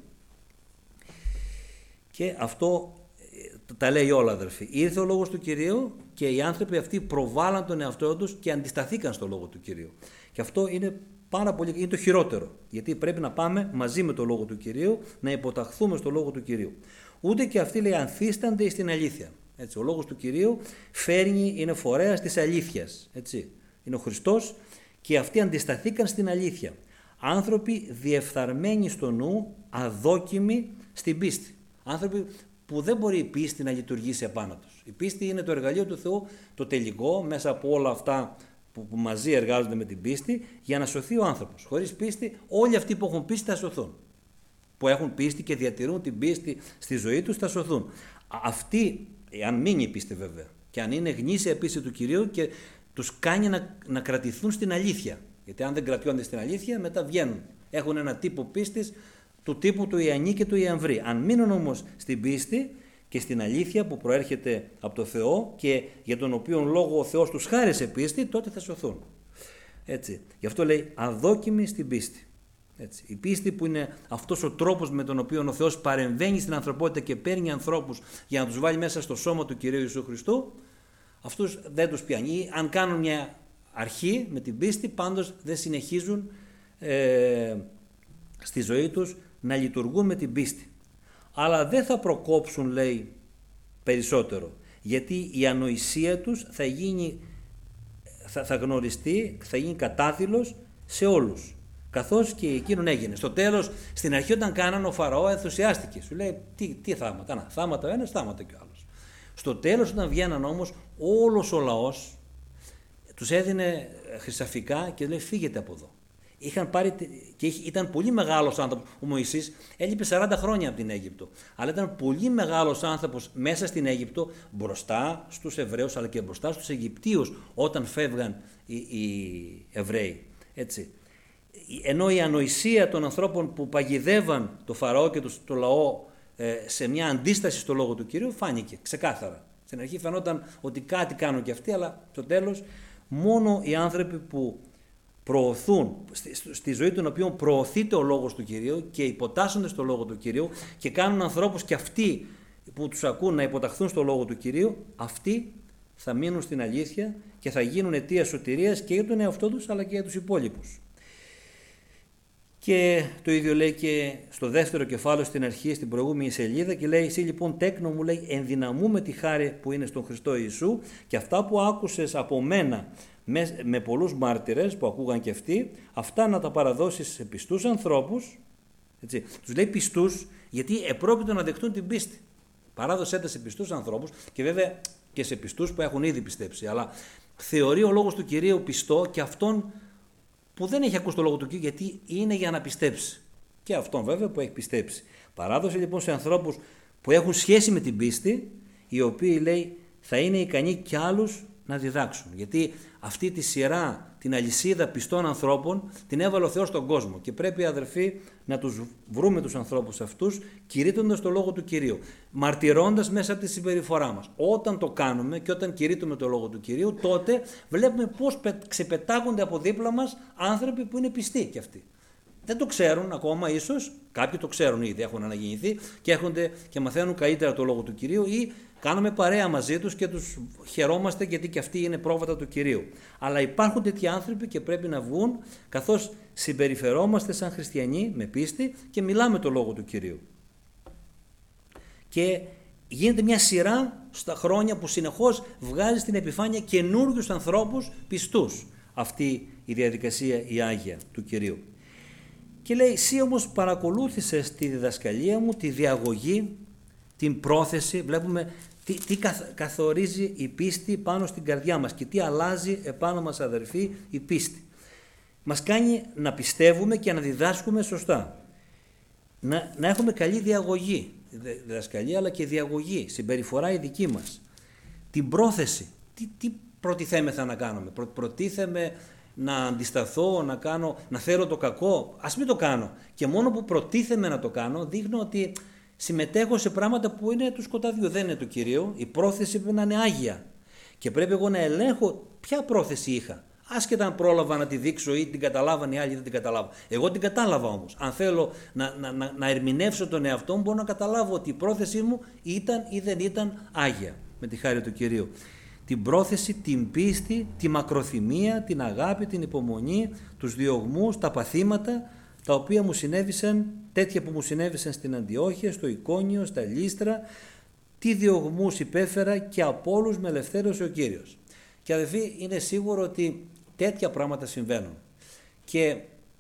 Και αυτό τα λέει όλα, αδερφοί. Ήρθε ο λόγος του Κυρίου και οι άνθρωποι αυτοί προβάλλαν τον εαυτό τους και αντισταθήκαν στο λόγο του Κυρίου. Και αυτό είναι πάρα πολύ, είναι το χειρότερο. Γιατί πρέπει να πάμε μαζί με το λόγο του Κυρίου, να υποταχθούμε στο λόγο του Κυρίου. Ούτε και αυτοί, λέει, ανθίστανται στην αλήθεια. Έτσι, ο λόγος του Κυρίου είναι φορέας της αλήθειας. Έτσι. Είναι ο Χριστός και αυτοί αντισταθήκαν στην αλήθεια. Άνθρωποι διεφθαρμένοι στο νου, αδόκιμοι στην πίστη. Άνθρωποι που δεν μπορεί η πίστη να λειτουργήσει επάνω τους. Η πίστη είναι το εργαλείο του Θεού, το τελικό, μέσα από όλα αυτά που μαζί εργάζονται με την πίστη, για να σωθεί ο άνθρωπος. Χωρίς πίστη, όλοι αυτοί που έχουν πίστη θα σωθούν. Που έχουν πίστη και διατηρούν την πίστη στη ζωή τους θα σωθούν. Αυτοί, αν μείνει η πίστη βέβαια, και αν είναι γνήσια πίστη του Κυρίου και τους κάνει να κρατηθούν στην αλήθεια. Γιατί αν δεν κρατιόνται στην αλήθεια, μετά βγαίνουν. Έχουν ένα τύπο πίστης του τύπου του Ιαννή και του Ιαμβρή. Αν μείνουν όμως στην πίστη και στην αλήθεια που προέρχεται από το Θεό και για τον οποίο λόγο ο Θεός τους χάρισε πίστη, τότε θα σωθούν. Έτσι. Γι' αυτό λέει αδόκιμοι στην πίστη. Έτσι. Η πίστη που είναι αυτός ο τρόπος με τον οποίο ο Θεός παρεμβαίνει στην ανθρωπότητα και παίρνει ανθρώπους για να τους βάλει μέσα στο σώμα του Κυρίου Ιησού Χριστού, αυτούς δεν τους πιάνει. Αν κάνουν μια αρχή με την πίστη, πάντως δεν συνεχίζουν στη ζωή τους να λειτουργούν με την πίστη. Αλλά δεν θα προκόψουν, λέει, περισσότερο, γιατί η ανοησία τους θα γνωριστεί, θα γίνει κατάδειλος σε όλους, καθώς και εκείνον έγινε. Στο τέλος, στην αρχή όταν κάνανε, ο Φαραώ ενθουσιάστηκε, σου λέει τι θάματα, θάματα ο ένας, θάματα και ο άλλος. Στο τέλος, όταν βγαίναν όμως, όλος ο λαός τους έδινε χρυσαφικά και λέει φύγετε από εδώ. Είχαν πάρει, και ήταν πολύ μεγάλος άνθρωπος. Ο Μωυσής έλειπε 40 χρόνια από την Αίγυπτο. Αλλά ήταν πολύ μεγάλος άνθρωπος μέσα στην Αίγυπτο, μπροστά στους Εβραίους αλλά και μπροστά στους Αιγυπτίους όταν φεύγαν οι Εβραίοι. Έτσι. Ενώ η ανοησία των ανθρώπων που παγιδεύαν το Φαραώ και το λαό σε μια αντίσταση στο λόγο του Κυρίου φάνηκε ξεκάθαρα. Στην αρχή φαινόταν ότι κάτι κάνουν και αυτοί, αλλά στο τέλος μόνο οι άνθρωποι που προωθούν, στη ζωή των οποίων προωθείται ο λόγος του Κυρίου και υποτάσσονται στο λόγο του Κυρίου και κάνουν ανθρώπους και αυτοί που τους ακούν να υποταχθούν στο λόγο του Κυρίου, αυτοί θα μείνουν στην αλήθεια και θα γίνουν αιτία σωτηρίας και για τον εαυτό τους αλλά και για τους υπόλοιπους. Και το ίδιο λέει και στο δεύτερο κεφάλαιο στην αρχή, στην προηγούμενη σελίδα, και λέει εσύ λοιπόν τέκνο μου, λέει, ενδυναμούμε τη χάρη που είναι στον Χριστό Ιησού και αυτά που άκουσες από μένα με πολλούς μάρτυρες που ακούγαν και αυτοί, αυτά να τα παραδώσεις σε πιστούς ανθρώπους. Έτσι. Τους λέει πιστούς γιατί επρόκειτο να δεχτούν την πίστη. Παράδοσέ τα σε πιστούς ανθρώπους και βέβαια και σε πιστούς που έχουν ήδη πιστέψει. Αλλά θεωρεί ο λόγος του Κυρίου πιστό και αυτόν που δεν έχει ακούσει το λόγο του Κυρίου, γιατί είναι για να πιστέψει. Και αυτόν βέβαια που έχει πιστέψει. Παράδοση λοιπόν σε ανθρώπους που έχουν σχέση με την πίστη, οι οποίοι λέει θα είναι ικανοί κι άλλους να διδάξουν. Γιατί αυτή τη σειρά, την αλυσίδα πιστών ανθρώπων, την έβαλε ο Θεός στον κόσμο. Και πρέπει, αδερφοί, να τους βρούμε τους ανθρώπους αυτούς, κηρύττοντας το λόγο του Κυρίου. Μαρτυρώντας μέσα από τη συμπεριφορά μας. Όταν το κάνουμε και όταν κηρύττουμε το λόγο του Κυρίου, τότε βλέπουμε πώς ξεπετάγονται από δίπλα μας άνθρωποι που είναι πιστοί κι αυτοί. Δεν το ξέρουν ακόμα, ίσως, κάποιοι το ξέρουν ήδη, έχουν αναγεννηθεί και έρχονται και μαθαίνουν καλύτερα το λόγο του Κυρίου ή κάνουμε παρέα μαζί τους και τους χαιρόμαστε γιατί και αυτοί είναι πρόβατα του Κυρίου. Αλλά υπάρχουν τέτοιοι άνθρωποι και πρέπει να βγουν καθώς συμπεριφερόμαστε σαν χριστιανοί με πίστη και μιλάμε το λόγο του Κυρίου. Και γίνεται μια σειρά στα χρόνια που συνεχώς βγάζει στην επιφάνεια καινούριους ανθρώπους πιστούς αυτή η διαδικασία η Άγια του Κυρίου. Και λέει, εσύ όμως παρακολούθησες τη διδασκαλία μου, τη διαγωγή, την πρόθεση, βλέπουμε τι καθορίζει η πίστη πάνω στην καρδιά μας και τι αλλάζει επάνω μας, αδερφοί, η πίστη. Μας κάνει να πιστεύουμε και να διδάσκουμε σωστά. Να έχουμε καλή διαγωγή, διδασκαλία αλλά και διαγωγή, συμπεριφορά η δική μας. Την πρόθεση, τι προτιθέμεθα να κάνουμε, προτίθεμαι να αντισταθώ, να θέλω το κακό, ας μην το κάνω. Και μόνο που προτίθεμαι να το κάνω, δείχνω ότι συμμετέχω σε πράγματα που είναι του σκοτάδιου, δεν είναι του Κυρίου. Η πρόθεση πρέπει να είναι άγια. Και πρέπει εγώ να ελέγχω ποια πρόθεση είχα. Άσχετα αν πρόλαβα να τη δείξω ή την καταλάβαν οι άλλοι ή δεν την καταλάβα. Εγώ την κατάλαβα όμως. Αν θέλω να ερμηνεύσω τον εαυτό μου, μπορώ να καταλάβω ότι η πρόθεσή μου ήταν ή δεν ήταν άγια. Με τη χάρη του Κυρίου. Την πρόθεση, την πίστη, τη μακροθυμία, την αγάπη, την υπομονή, τους διωγμούς, τα παθήματα, τα οποία μου συνέβησαν, τέτοια που μου συνέβησαν στην Αντιόχεια, στο Εικόνιο, στα Λύστρα, τι διωγμούς υπέφερα και από όλους με ελευθέρωσε ο Κύριος. Και αδελφοί, είναι σίγουρο ότι τέτοια πράγματα συμβαίνουν. Και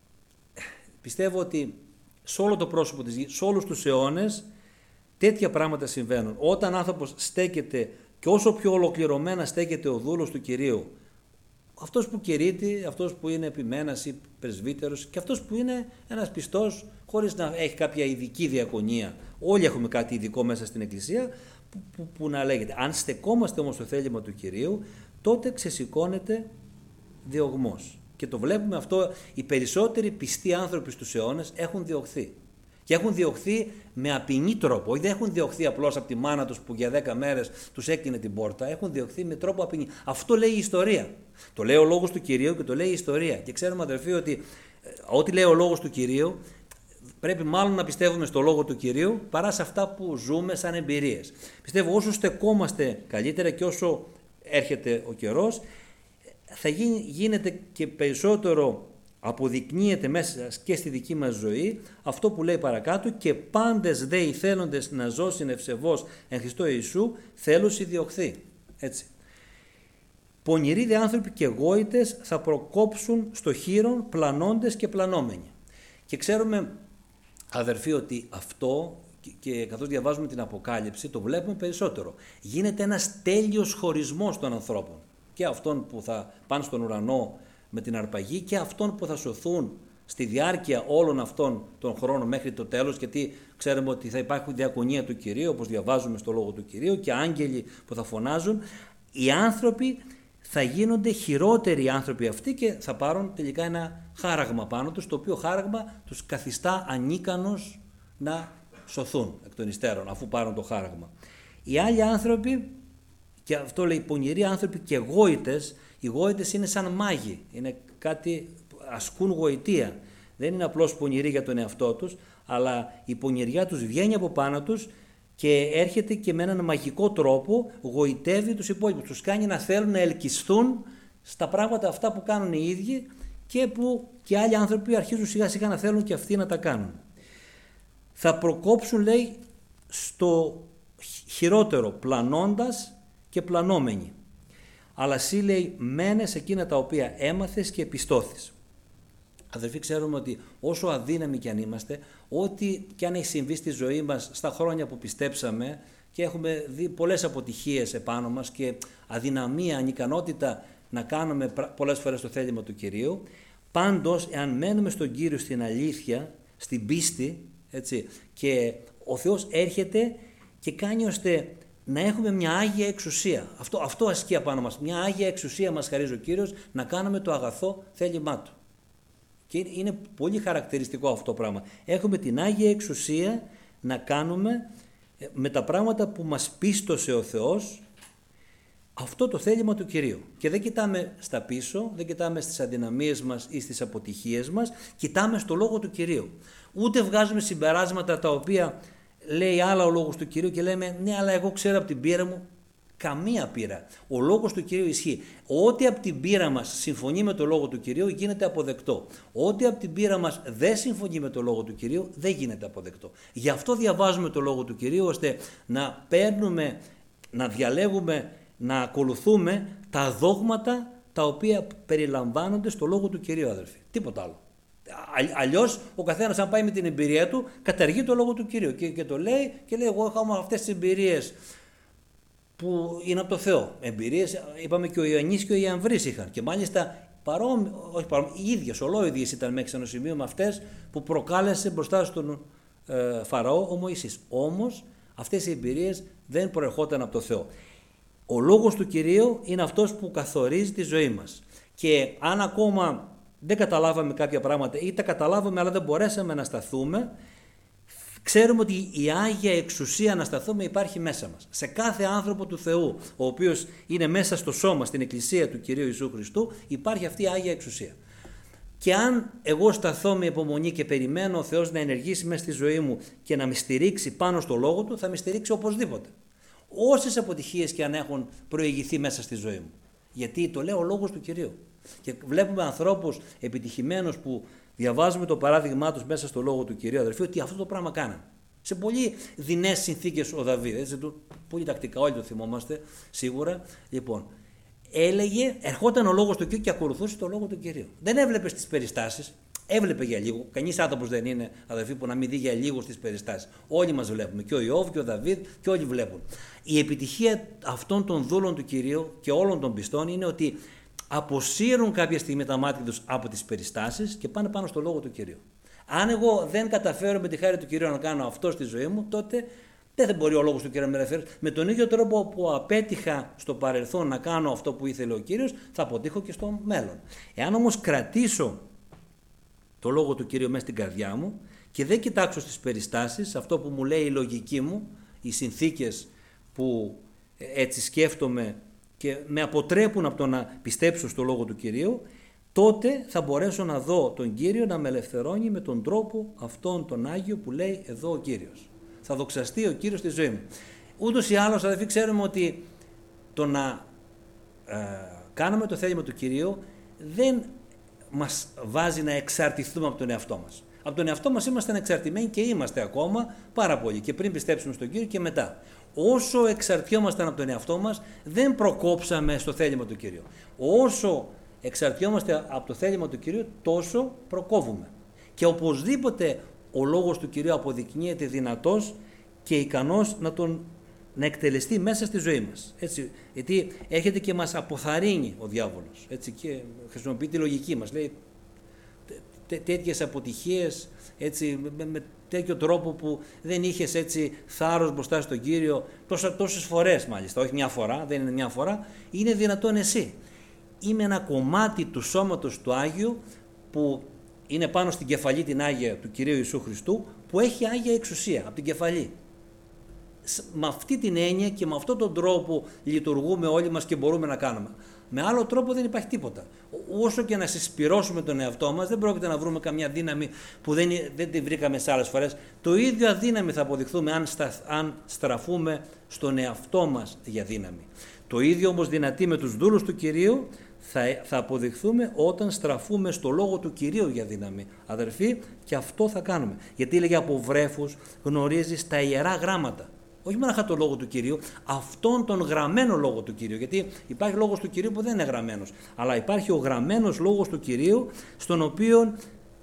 πιστεύω ότι σε όλο το πρόσωπο της γης, σε όλους τους αιώνες, τέτοια πράγματα συμβαίνουν. Όταν άνθρωπος στέκεται και όσο πιο ολοκληρωμένα στέκεται ο δούλος του Κυρίου, αυτός που κηρύττει, αυτός που είναι επιμένας ή πρεσβύτερος και αυτός που είναι ένας πιστός χωρίς να έχει κάποια ειδική διακονία. Όλοι έχουμε κάτι ειδικό μέσα στην Εκκλησία που να λέγεται. Αν στεκόμαστε όμως στο θέλημα του Κυρίου, τότε ξεσηκώνεται διωγμός. Και το βλέπουμε αυτό, οι περισσότεροι πιστοί άνθρωποι στους αιώνες έχουν διωχθεί. Και έχουν διωχθεί με απεινή τρόπο. Δεν έχουν διωχθεί απλώς από τη μάνα τους που για 10 μέρες τους έκλεινε την πόρτα. Έχουν διωχθεί με τρόπο απεινή. Αυτό λέει η ιστορία. Το λέει ο λόγος του Κυρίου και το λέει η ιστορία. Και ξέρουμε, αδερφοί, ότι ό,τι λέει ο λόγος του Κυρίου, πρέπει μάλλον να πιστεύουμε στο λόγο του Κυρίου παρά σε αυτά που ζούμε σαν εμπειρίες. Πιστεύω όσο στεκόμαστε καλύτερα και όσο έρχεται ο καιρός, θα γίνεται και περισσότερο, αποδεικνύεται μέσα και στη δική μας ζωή αυτό που λέει παρακάτω, και πάντες δε οι θέλοντες να ζώσουν ευσεβώς εν Χριστώ Ιησού θέλουσι διωχθεί. Έτσι. Πονηροί δε άνθρωποι και γόητες θα προκόψουν στο χείρον πλανώντες και πλανόμενοι. Και ξέρουμε, αδερφοί, ότι αυτό, και καθώς διαβάζουμε την Αποκάλυψη το βλέπουμε περισσότερο, γίνεται ένας τέλειος χωρισμός των ανθρώπων, και αυτών που θα πάνε στον ουρανό με την αρπαγή και αυτών που θα σωθούν στη διάρκεια όλων αυτών των χρόνων μέχρι το τέλος, γιατί ξέρουμε ότι θα υπάρχει διακονία του Κυρίου, όπως διαβάζουμε στο λόγο του Κυρίου, και άγγελοι που θα φωνάζουν. Οι άνθρωποι θα γίνονται χειρότεροι άνθρωποι αυτοί και θα πάρουν τελικά ένα χάραγμα πάνω τους, το οποίο χάραγμα τους καθιστά ανίκανος να σωθούν εκ των υστέρων, αφού πάρουν το χάραγμα. Οι άλλοι άνθρωποι, και αυτό λέει πονηροί άνθρωποι και γόητες, οι γόητες είναι σαν μάγοι, είναι κάτι, ασκούν γοητεία. Δεν είναι απλώς πονηροί για τον εαυτό τους, αλλά η πονηριά τους βγαίνει από πάνω τους και έρχεται και με έναν μαγικό τρόπο γοητεύει τους υπόλοιπους. Τους κάνει να θέλουν να ελκυστούν στα πράγματα αυτά που κάνουν οι ίδιοι και που και άλλοι άνθρωποι αρχίζουν σιγά σιγά να θέλουν και αυτοί να τα κάνουν. Θα προκόψουν, λέει, στο χειρότερο, πλανώντας και πλανόμενοι. Αλλά εσύ, λέει, μένε σε εκείνα τα οποία έμαθες και επιστώθεις. Αδερφοί, ξέρουμε ότι όσο αδύναμοι κι αν είμαστε, ό,τι κι αν έχει συμβεί στη ζωή μας στα χρόνια που πιστέψαμε και έχουμε δει πολλές αποτυχίες επάνω μας και αδυναμία, ανικανότητα να κάνουμε πολλές φορές το θέλημα του Κυρίου, πάντως εάν μένουμε στον Κύριο, στην αλήθεια, στην πίστη, έτσι, και ο Θεός έρχεται και κάνει ώστε να έχουμε μια Άγια εξουσία. Αυτό ασκεί απάνω μας. Μια Άγια εξουσία μας χαρίζει ο Κύριος να κάνουμε το αγαθό θέλημά Του. Και είναι πολύ χαρακτηριστικό αυτό το πράγμα. Έχουμε την Άγια εξουσία να κάνουμε με τα πράγματα που μας πίστωσε ο Θεός αυτό το θέλημα του Κυρίου. Και δεν κοιτάμε στα πίσω, δεν κοιτάμε στις αδυναμίες μας ή στις αποτυχίες μας, κοιτάμε στο Λόγο του Κυρίου. Ούτε βγάζουμε συμπεράσματα τα οποία λέει άλλα ο Λόγος του Κυρίου και λέμε ναι, αλλά εγώ ξέρω από την πείρα μου. Καμία πείρα. Ο Λόγος του Κυρίου ισχύει. Ό,τι από την πείρα μας συμφωνεί με το Λόγο του Κυρίου γίνεται αποδεκτό. Ό,τι από την πείρα μας δεν συμφωνεί με το Λόγο του Κυρίου δεν γίνεται αποδεκτό. Γι' αυτό διαβάζουμε το Λόγο του Κυρίου, ώστε να παίρνουμε, να διαλέγουμε, να ακολουθούμε τα δόγματα τα οποία περιλαμβάνονται στο Λόγο του Κυρίου, αδερφοί. Τίποτα άλλο. Αλλιώς ο καθένας, αν πάει με την εμπειρία του, καταργεί το Λόγο του Κυρίου και το λέει και λέει εγώ έχω αυτές τις εμπειρίες που είναι από το Θεό. Εμπειρίες, είπαμε, και ο Ιωαννής και ο Ιαμβρής είχαν. Και μάλιστα οι ίδιες, ολόιδιες ήταν μέχρι ένα σημείο με αυτές που προκάλεσε μπροστά στον Φαραώ ο Μωυσής. Όμως αυτές οι εμπειρίες δεν προερχόταν από το Θεό. Ο Λόγος του Κυρίου είναι αυτός που καθορίζει τη ζωή μας. Και αν ακόμα δεν καταλάβαμε κάποια πράγματα ή τα καταλάβαμε αλλά δεν μπορέσαμε να σταθούμε, ξέρουμε ότι η Άγια εξουσία να σταθούμε υπάρχει μέσα μας. Σε κάθε άνθρωπο του Θεού, ο οποίος είναι μέσα στο σώμα, στην Εκκλησία του Κυρίου Ιησού Χριστού, υπάρχει αυτή η Άγια εξουσία. Και αν εγώ σταθώ με υπομονή και περιμένω ο Θεός να ενεργήσει μέσα στη ζωή μου και να με στηρίξει πάνω στο Λόγο Του, θα με στηρίξει οπωσδήποτε. Όσες αποτυχίες και αν έχουν προηγηθεί μέσα στη ζωή μου. Γιατί το λέει ο Λόγος του Κυρίου. Και βλέπουμε ανθρώπους επιτυχημένους που διαβάζουμε το παράδειγμά τους μέσα στο Λόγο του Κυρίου, αδερφοί, ότι αυτό το πράγμα κάνανε. Σε πολύ δεινές συνθήκες ο Δαβίδ, έτσι, πολύ τακτικά, όλοι το θυμόμαστε σίγουρα. Λοιπόν, ερχόταν ο λόγος του Κυρίου και ακολουθούσε το λόγο του Κυρίου. Δεν έβλεπε τις περιστάσεις, έβλεπε για λίγο. Κανείς άνθρωπος δεν είναι, αδερφοί, που να μην δει για λίγο στις περιστάσεις. Όλοι μας βλέπουμε. Και ο Ιώβ και ο Δαβίδ και όλοι βλέπουν. Η επιτυχία αυτών των δούλων του Κυρίου και όλων των πιστών είναι ότι αποσύρουν κάποια στιγμή τα μάτια τους από τις περιστάσεις και πάνε πάνω στο λόγο του Κυρίου. Αν εγώ δεν καταφέρω με τη χάρη του Κυρίου να κάνω αυτό στη ζωή μου, τότε δεν θα μπορεί ο λόγος του Κυρίου να με ελευθερώσει. Με τον ίδιο τρόπο που απέτυχα στο παρελθόν να κάνω αυτό που ήθελε ο Κύριος, θα αποτύχω και στο μέλλον. Εάν όμως κρατήσω το λόγο του Κυρίου μέσα στην καρδιά μου και δεν κοιτάξω στις περιστάσεις, αυτό που μου λέει η λογική μου, οι συνθήκες που έτσι σκέφτομαι και με αποτρέπουν από το να πιστέψω στο λόγο του Κυρίου, τότε θα μπορέσω να δω τον Κύριο να με ελευθερώνει με τον τρόπο αυτόν τον Άγιο που λέει εδώ ο Κύριος. Θα δοξαστεί ο Κύριος στη ζωή μου. Ούτως ή άλλως, αδελφοί, ξέρουμε ότι το να κάνουμε το θέλημα του Κυρίου δεν μας βάζει να εξαρτηθούμε από τον εαυτό μας. Από τον εαυτό μας είμαστε εξαρτημένοι και είμαστε ακόμα πάρα πολύ, και πριν πιστέψουμε στον Κύριο και μετά. Όσο εξαρτιόμασταν από τον εαυτό μας, δεν προκόψαμε στο θέλημα του Κυρίου. Όσο εξαρτιόμαστε από το θέλημα του Κυρίου, τόσο προκόβουμε. Και οπωσδήποτε ο λόγος του Κυρίου αποδεικνύεται δυνατός και ικανός να εκτελεστεί μέσα στη ζωή μας. Έτσι, γιατί έρχεται και μας αποθαρρύνει ο διάβολος. Έτσι, και χρησιμοποιεί τη λογική μας. Λέει τέτοιες αποτυχίες, έτσι, με τέτοιο τρόπο που δεν είχες έτσι θάρρος μπροστά στον Κύριο τόσες φορές, μάλιστα, όχι μια φορά, δεν είναι μια φορά, είναι δυνατόν εσύ. Είμαι ένα κομμάτι του σώματος του Άγιου που είναι πάνω στην κεφαλή την Άγια του Κυρίου Ιησού Χριστού, που έχει Άγια εξουσία από την κεφαλή. Με αυτή την έννοια και με αυτόν τον τρόπο λειτουργούμε όλοι μας και μπορούμε να κάνουμε. Με άλλο τρόπο δεν υπάρχει τίποτα. Όσο και να συσπυρώσουμε τον εαυτό μας, δεν πρόκειται να βρούμε καμιά δύναμη που δεν τη βρήκαμε σε άλλες φορές. Το ίδιο αδύναμη θα αποδειχθούμε αν στραφούμε στον εαυτό μας για δύναμη. Το ίδιο όμως δυνατή με τους δούλους του Κυρίου θα αποδειχθούμε όταν στραφούμε στο λόγο του Κυρίου για δύναμη. Αδερφοί, και αυτό θα κάνουμε. Γιατί λέγει από βρέφους γνωρίζεις τα ιερά γράμματα. Όχι μόνο το λόγο του Κυρίου, αυτόν τον γραμμένο λόγο του Κυρίου. Γιατί υπάρχει λόγος του Κυρίου που δεν είναι γραμμένος, αλλά υπάρχει ο γραμμένος λόγος του Κυρίου, στον οποίο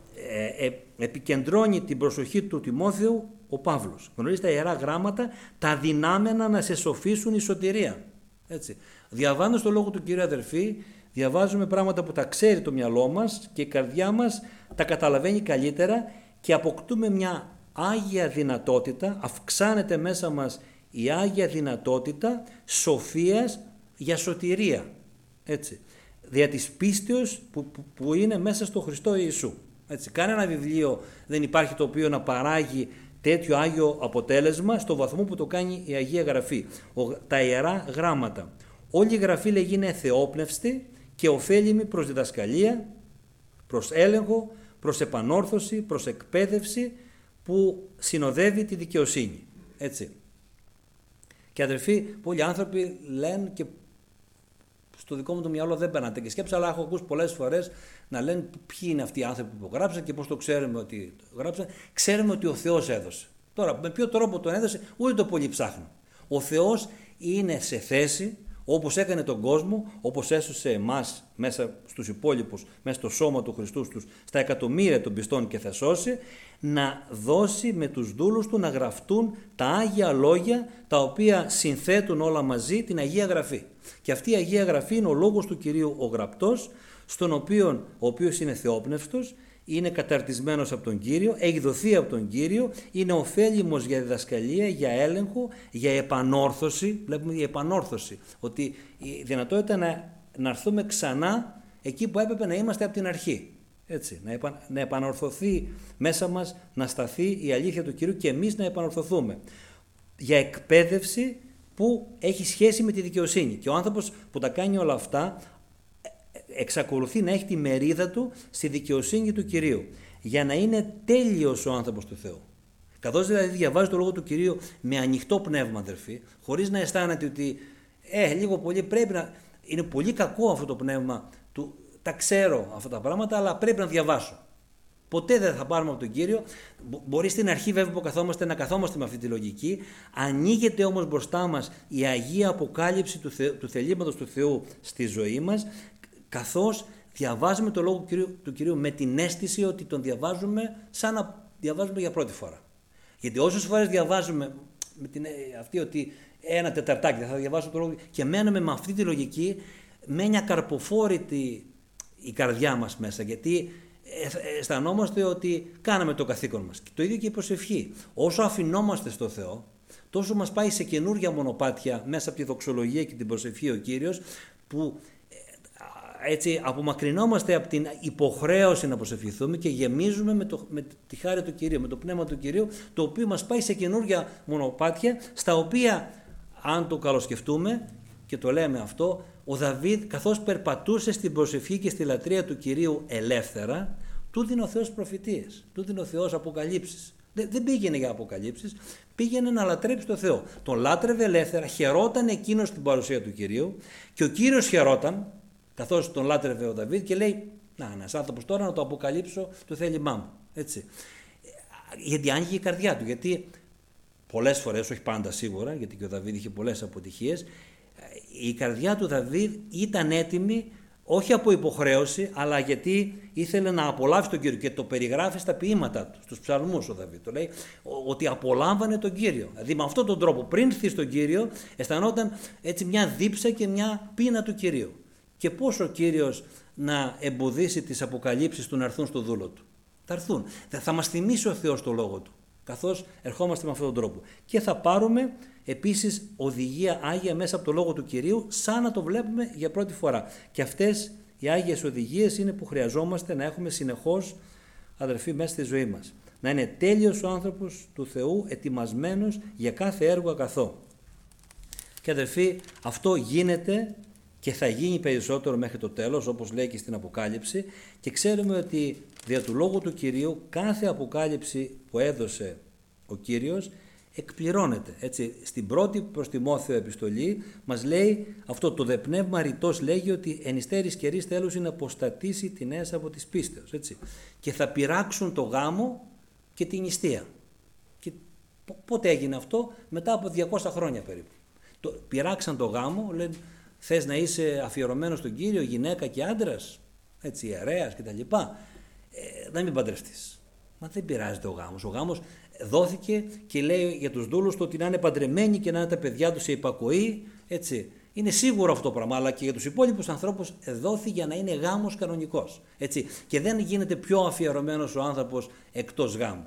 επικεντρώνει την προσοχή του Τιμόθεου ο Παύλος. Γνωρίζει τα ιερά γράμματα, τα δυνάμενα να σε σοφίσουν η σωτηρία. Έτσι. Διαβάζοντας το λόγο του Κυρίου, αδερφοί, διαβάζουμε πράγματα που τα ξέρει το μυαλό μας και η καρδιά μας τα καταλαβαίνει καλύτερα και αποκτούμε μια Άγια δυνατότητα, αυξάνεται μέσα μας η Άγια δυνατότητα σοφίας για σωτηρία. Έτσι. Δια της πίστεως που είναι μέσα στο Χριστό Ιησού. Έτσι. Κανένα βιβλίο δεν υπάρχει το οποίο να παράγει τέτοιο Άγιο αποτέλεσμα στο βαθμό που το κάνει η Αγία Γραφή. Τα Ιερά Γράμματα. Όλη η Γραφή λέγει είναι θεόπνευστη και ωφέλιμη προς διδασκαλία, προς έλεγχο, προς επανόρθωση, προς εκπαίδευση, που συνοδεύει τη δικαιοσύνη. Έτσι. Και αδερφοί, πολλοί άνθρωποι λένε, και στο δικό μου το μυαλό δεν περνάτε και σκέψη, αλλά έχω ακούσει πολλές φορές να λένε ποιοι είναι αυτοί οι άνθρωποι που γράψαν και πώς το ξέρουμε ότι το γράψαν. Ξέρουμε ότι ο Θεός έδωσε. Τώρα, με ποιο τρόπο τον έδωσε, ούτε το πολύ ψάχνω. Ο Θεός είναι σε θέση, όπως έκανε τον κόσμο, όπως έσωσε εμάς μέσα στους υπόλοιπους, μέσα στο σώμα του Χριστού, στα εκατομμύρια των πιστών και θα σώσει, να δώσει με τους δούλους του να γραφτούν τα Άγια Λόγια, τα οποία συνθέτουν όλα μαζί την Αγία Γραφή. Και αυτή η Αγία Γραφή είναι ο λόγος του Κυρίου ο γραπτός, ο οποίος είναι θεόπνευστος, είναι καταρτισμένος από τον Κύριο, έχει δοθεί από τον Κύριο, είναι ωφέλιμος για διδασκαλία, για έλεγχο, για επανόρθωση. Βλέπουμε η επανόρθωση, ότι η δυνατότητα να έρθουμε ξανά εκεί που έπρεπε να είμαστε από την αρχή. Έτσι, να επανορθωθεί μέσα μας, να σταθεί η αλήθεια του Κυρίου και εμείς να επανορθωθούμε. Για εκπαίδευση που έχει σχέση με τη δικαιοσύνη. Και ο άνθρωπος που τα κάνει όλα αυτά εξακολουθεί να έχει τη μερίδα του στη δικαιοσύνη του Κυρίου, για να είναι τέλειος ο άνθρωπος του Θεού. Καθώς δηλαδή διαβάζει το λόγο του Κυρίου με ανοιχτό πνεύμα, αδερφοί, χωρίς να αισθάνεται ότι λίγο πολύ πρέπει να... Είναι πολύ κακό αυτό το πνεύμα του, τα ξέρω αυτά τα πράγματα, αλλά πρέπει να διαβάσω. Ποτέ δεν θα πάρουμε από τον Κύριο. Μπορεί στην αρχή βέβαια που καθόμαστε να καθόμαστε με αυτή τη λογική. Ανοίγεται όμως μπροστά μας η Αγία Αποκάλυψη του θελήματος του Θεού στη ζωή μας, καθώς διαβάζουμε το Λόγο του Κυρίου με την αίσθηση ότι τον διαβάζουμε σαν να διαβάζουμε για πρώτη φορά. Γιατί όσες φορές διαβάζουμε με την αυτή ότι ένα τεταρτάκι θα διαβάσω το Λόγο και μένουμε με αυτή τη λογική, μένει ακαρποφόρητη η καρδιά μας μέσα, γιατί αισθανόμαστε ότι κάναμε το καθήκον μας. Και το ίδιο και η προσευχή. Όσο αφινόμαστε στο Θεό, τόσο μας πάει σε καινούργια μονοπάτια μέσα από τη δοξολογία και την προσευχή ο Κύριος, που έτσι απομακρυνόμαστε από την υποχρέωση να προσευχηθούμε και γεμίζουμε με τη χάρη του Κυρίου, με το πνεύμα του Κυρίου, το οποίο μας πάει σε καινούργια μονοπάτια, στα οποία, αν το καλοσκεφτούμε και το λέμε αυτό, ο Δαβίδ, καθώς περπατούσε στην προσευχή και στη λατρεία του Κυρίου ελεύθερα, του δίνει ο Θεός προφητείες, του δίνει ο Θεός αποκαλύψεις. Δεν πήγαινε για αποκαλύψεις, πήγαινε να λατρέψει τον Θεό. Τον λάτρευε ελεύθερα, χαιρόταν εκείνος στην παρουσία του Κυρίου και ο Κύριος χαιρόταν, καθώς τον λάτρευε ο Δαβίδ, και λέει: να, ένας άνθρωπος τώρα να το αποκαλύψω το θέλημά μου. Έτσι. Γιατί άνοιγε η καρδιά του. Γιατί πολλές φορές, όχι πάντα σίγουρα, γιατί και ο Δαβίδ είχε πολλές αποτυχίες, η καρδιά του Δαβίδ ήταν έτοιμη, όχι από υποχρέωση, αλλά γιατί ήθελε να απολαύσει τον Κύριο, και το περιγράφει στα ποίηματά του, στους ψαλμούς ο Δαβίδ. Το λέει ότι απολάμβανε τον Κύριο. Δηλαδή με αυτόν τον τρόπο, πριν έρθει στον Κύριο, αισθανόταν έτσι μια δίψα και μια πείνα του Κυρίου. Και πώς ο Κύριος να εμποδίσει τις αποκαλύψεις του να έρθουν στο δούλο του? Θα έρθουν. Θα μας θυμίσει ο Θεός το λόγο του, καθώς ερχόμαστε με αυτόν τον τρόπο. Και θα πάρουμε επίσης οδηγία Άγια μέσα από το λόγο του Κυρίου, σαν να το βλέπουμε για πρώτη φορά. Και αυτές οι Άγιες οδηγίες είναι που χρειαζόμαστε να έχουμε συνεχώς, αδερφοί, μέσα στη ζωή μας. Να είναι τέλειος ο άνθρωπος του Θεού, ετοιμασμένος για κάθε έργο αγαθό. Και αδερφοί, αυτό γίνεται και θα γίνει περισσότερο μέχρι το τέλος, όπως λέει και στην Αποκάλυψη, και ξέρουμε ότι δια του λόγου του Κυρίου κάθε αποκάλυψη που έδωσε ο Κύριος εκπληρώνεται. Έτσι, στην πρώτη προς Τιμόθεο επιστολή μας λέει αυτό, το δε πνεύμα ρητός λέγει ότι εν υστέρης καιρής τέλους είναι αποστατήσει την αίσα από της πίστεως. Έτσι. Και θα πειράξουν το γάμο και την νηστεία. Και πότε έγινε αυτό? Μετά από 200 χρόνια περίπου. Πειράξαν το γάμο, λένε, θες να είσαι αφιερωμένος στον Κύριο, γυναίκα και άντρας, έτσι, ιερέας κτλ. Να μην παντρευτείς. Μα δεν πειράζεται ο γάμος. Ο γάμος δόθηκε και λέει για τους δούλους του ότι να είναι παντρεμένοι και να είναι τα παιδιά τους σε υπακοή. Έτσι. Είναι σίγουρο αυτό το πράγμα, αλλά και για τους υπόλοιπους ανθρώπους δόθηκε για να είναι γάμος κανονικός. Έτσι. Και δεν γίνεται πιο αφιερωμένος ο άνθρωπος εκτός γάμου.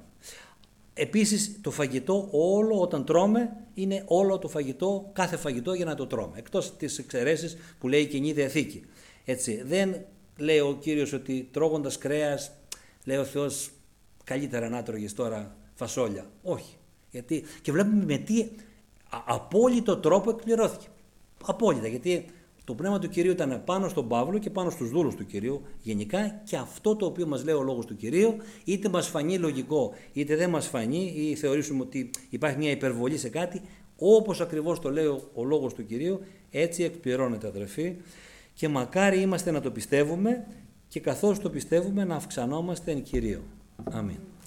Επίσης το φαγητό όλο όταν τρώμε είναι όλο το φαγητό, κάθε φαγητό για να το τρώμε. Εκτός τις εξαιρέσεις που λέει η Καινή Διαθήκη. Έτσι. Δεν λέει ο Κύριος ότι τρώγοντας κρέας, λέει ο Θεός, καλύτερα να τρώγες τώρα φασόλια. Όχι. Γιατί, και βλέπουμε με τι απόλυτο τρόπο εκπληρώθηκε. Απόλυτα. Γιατί το πνεύμα του Κυρίου ήταν πάνω στον Παύλο και πάνω στους δούλους του Κυρίου γενικά, και αυτό το οποίο μας λέει ο λόγος του Κυρίου, είτε μας φανεί λογικό είτε δεν μας φανεί, ή θεωρήσουμε ότι υπάρχει μια υπερβολή σε κάτι, όπως ακριβώς το λέει ο λόγος του Κυρίου, έτσι εκπληρώνεται, αδερφοί, και μακάρι είμαστε να το πιστεύουμε και καθώς το πιστεύουμε να αυξανόμαστε εν Κυρίω. Αμήν.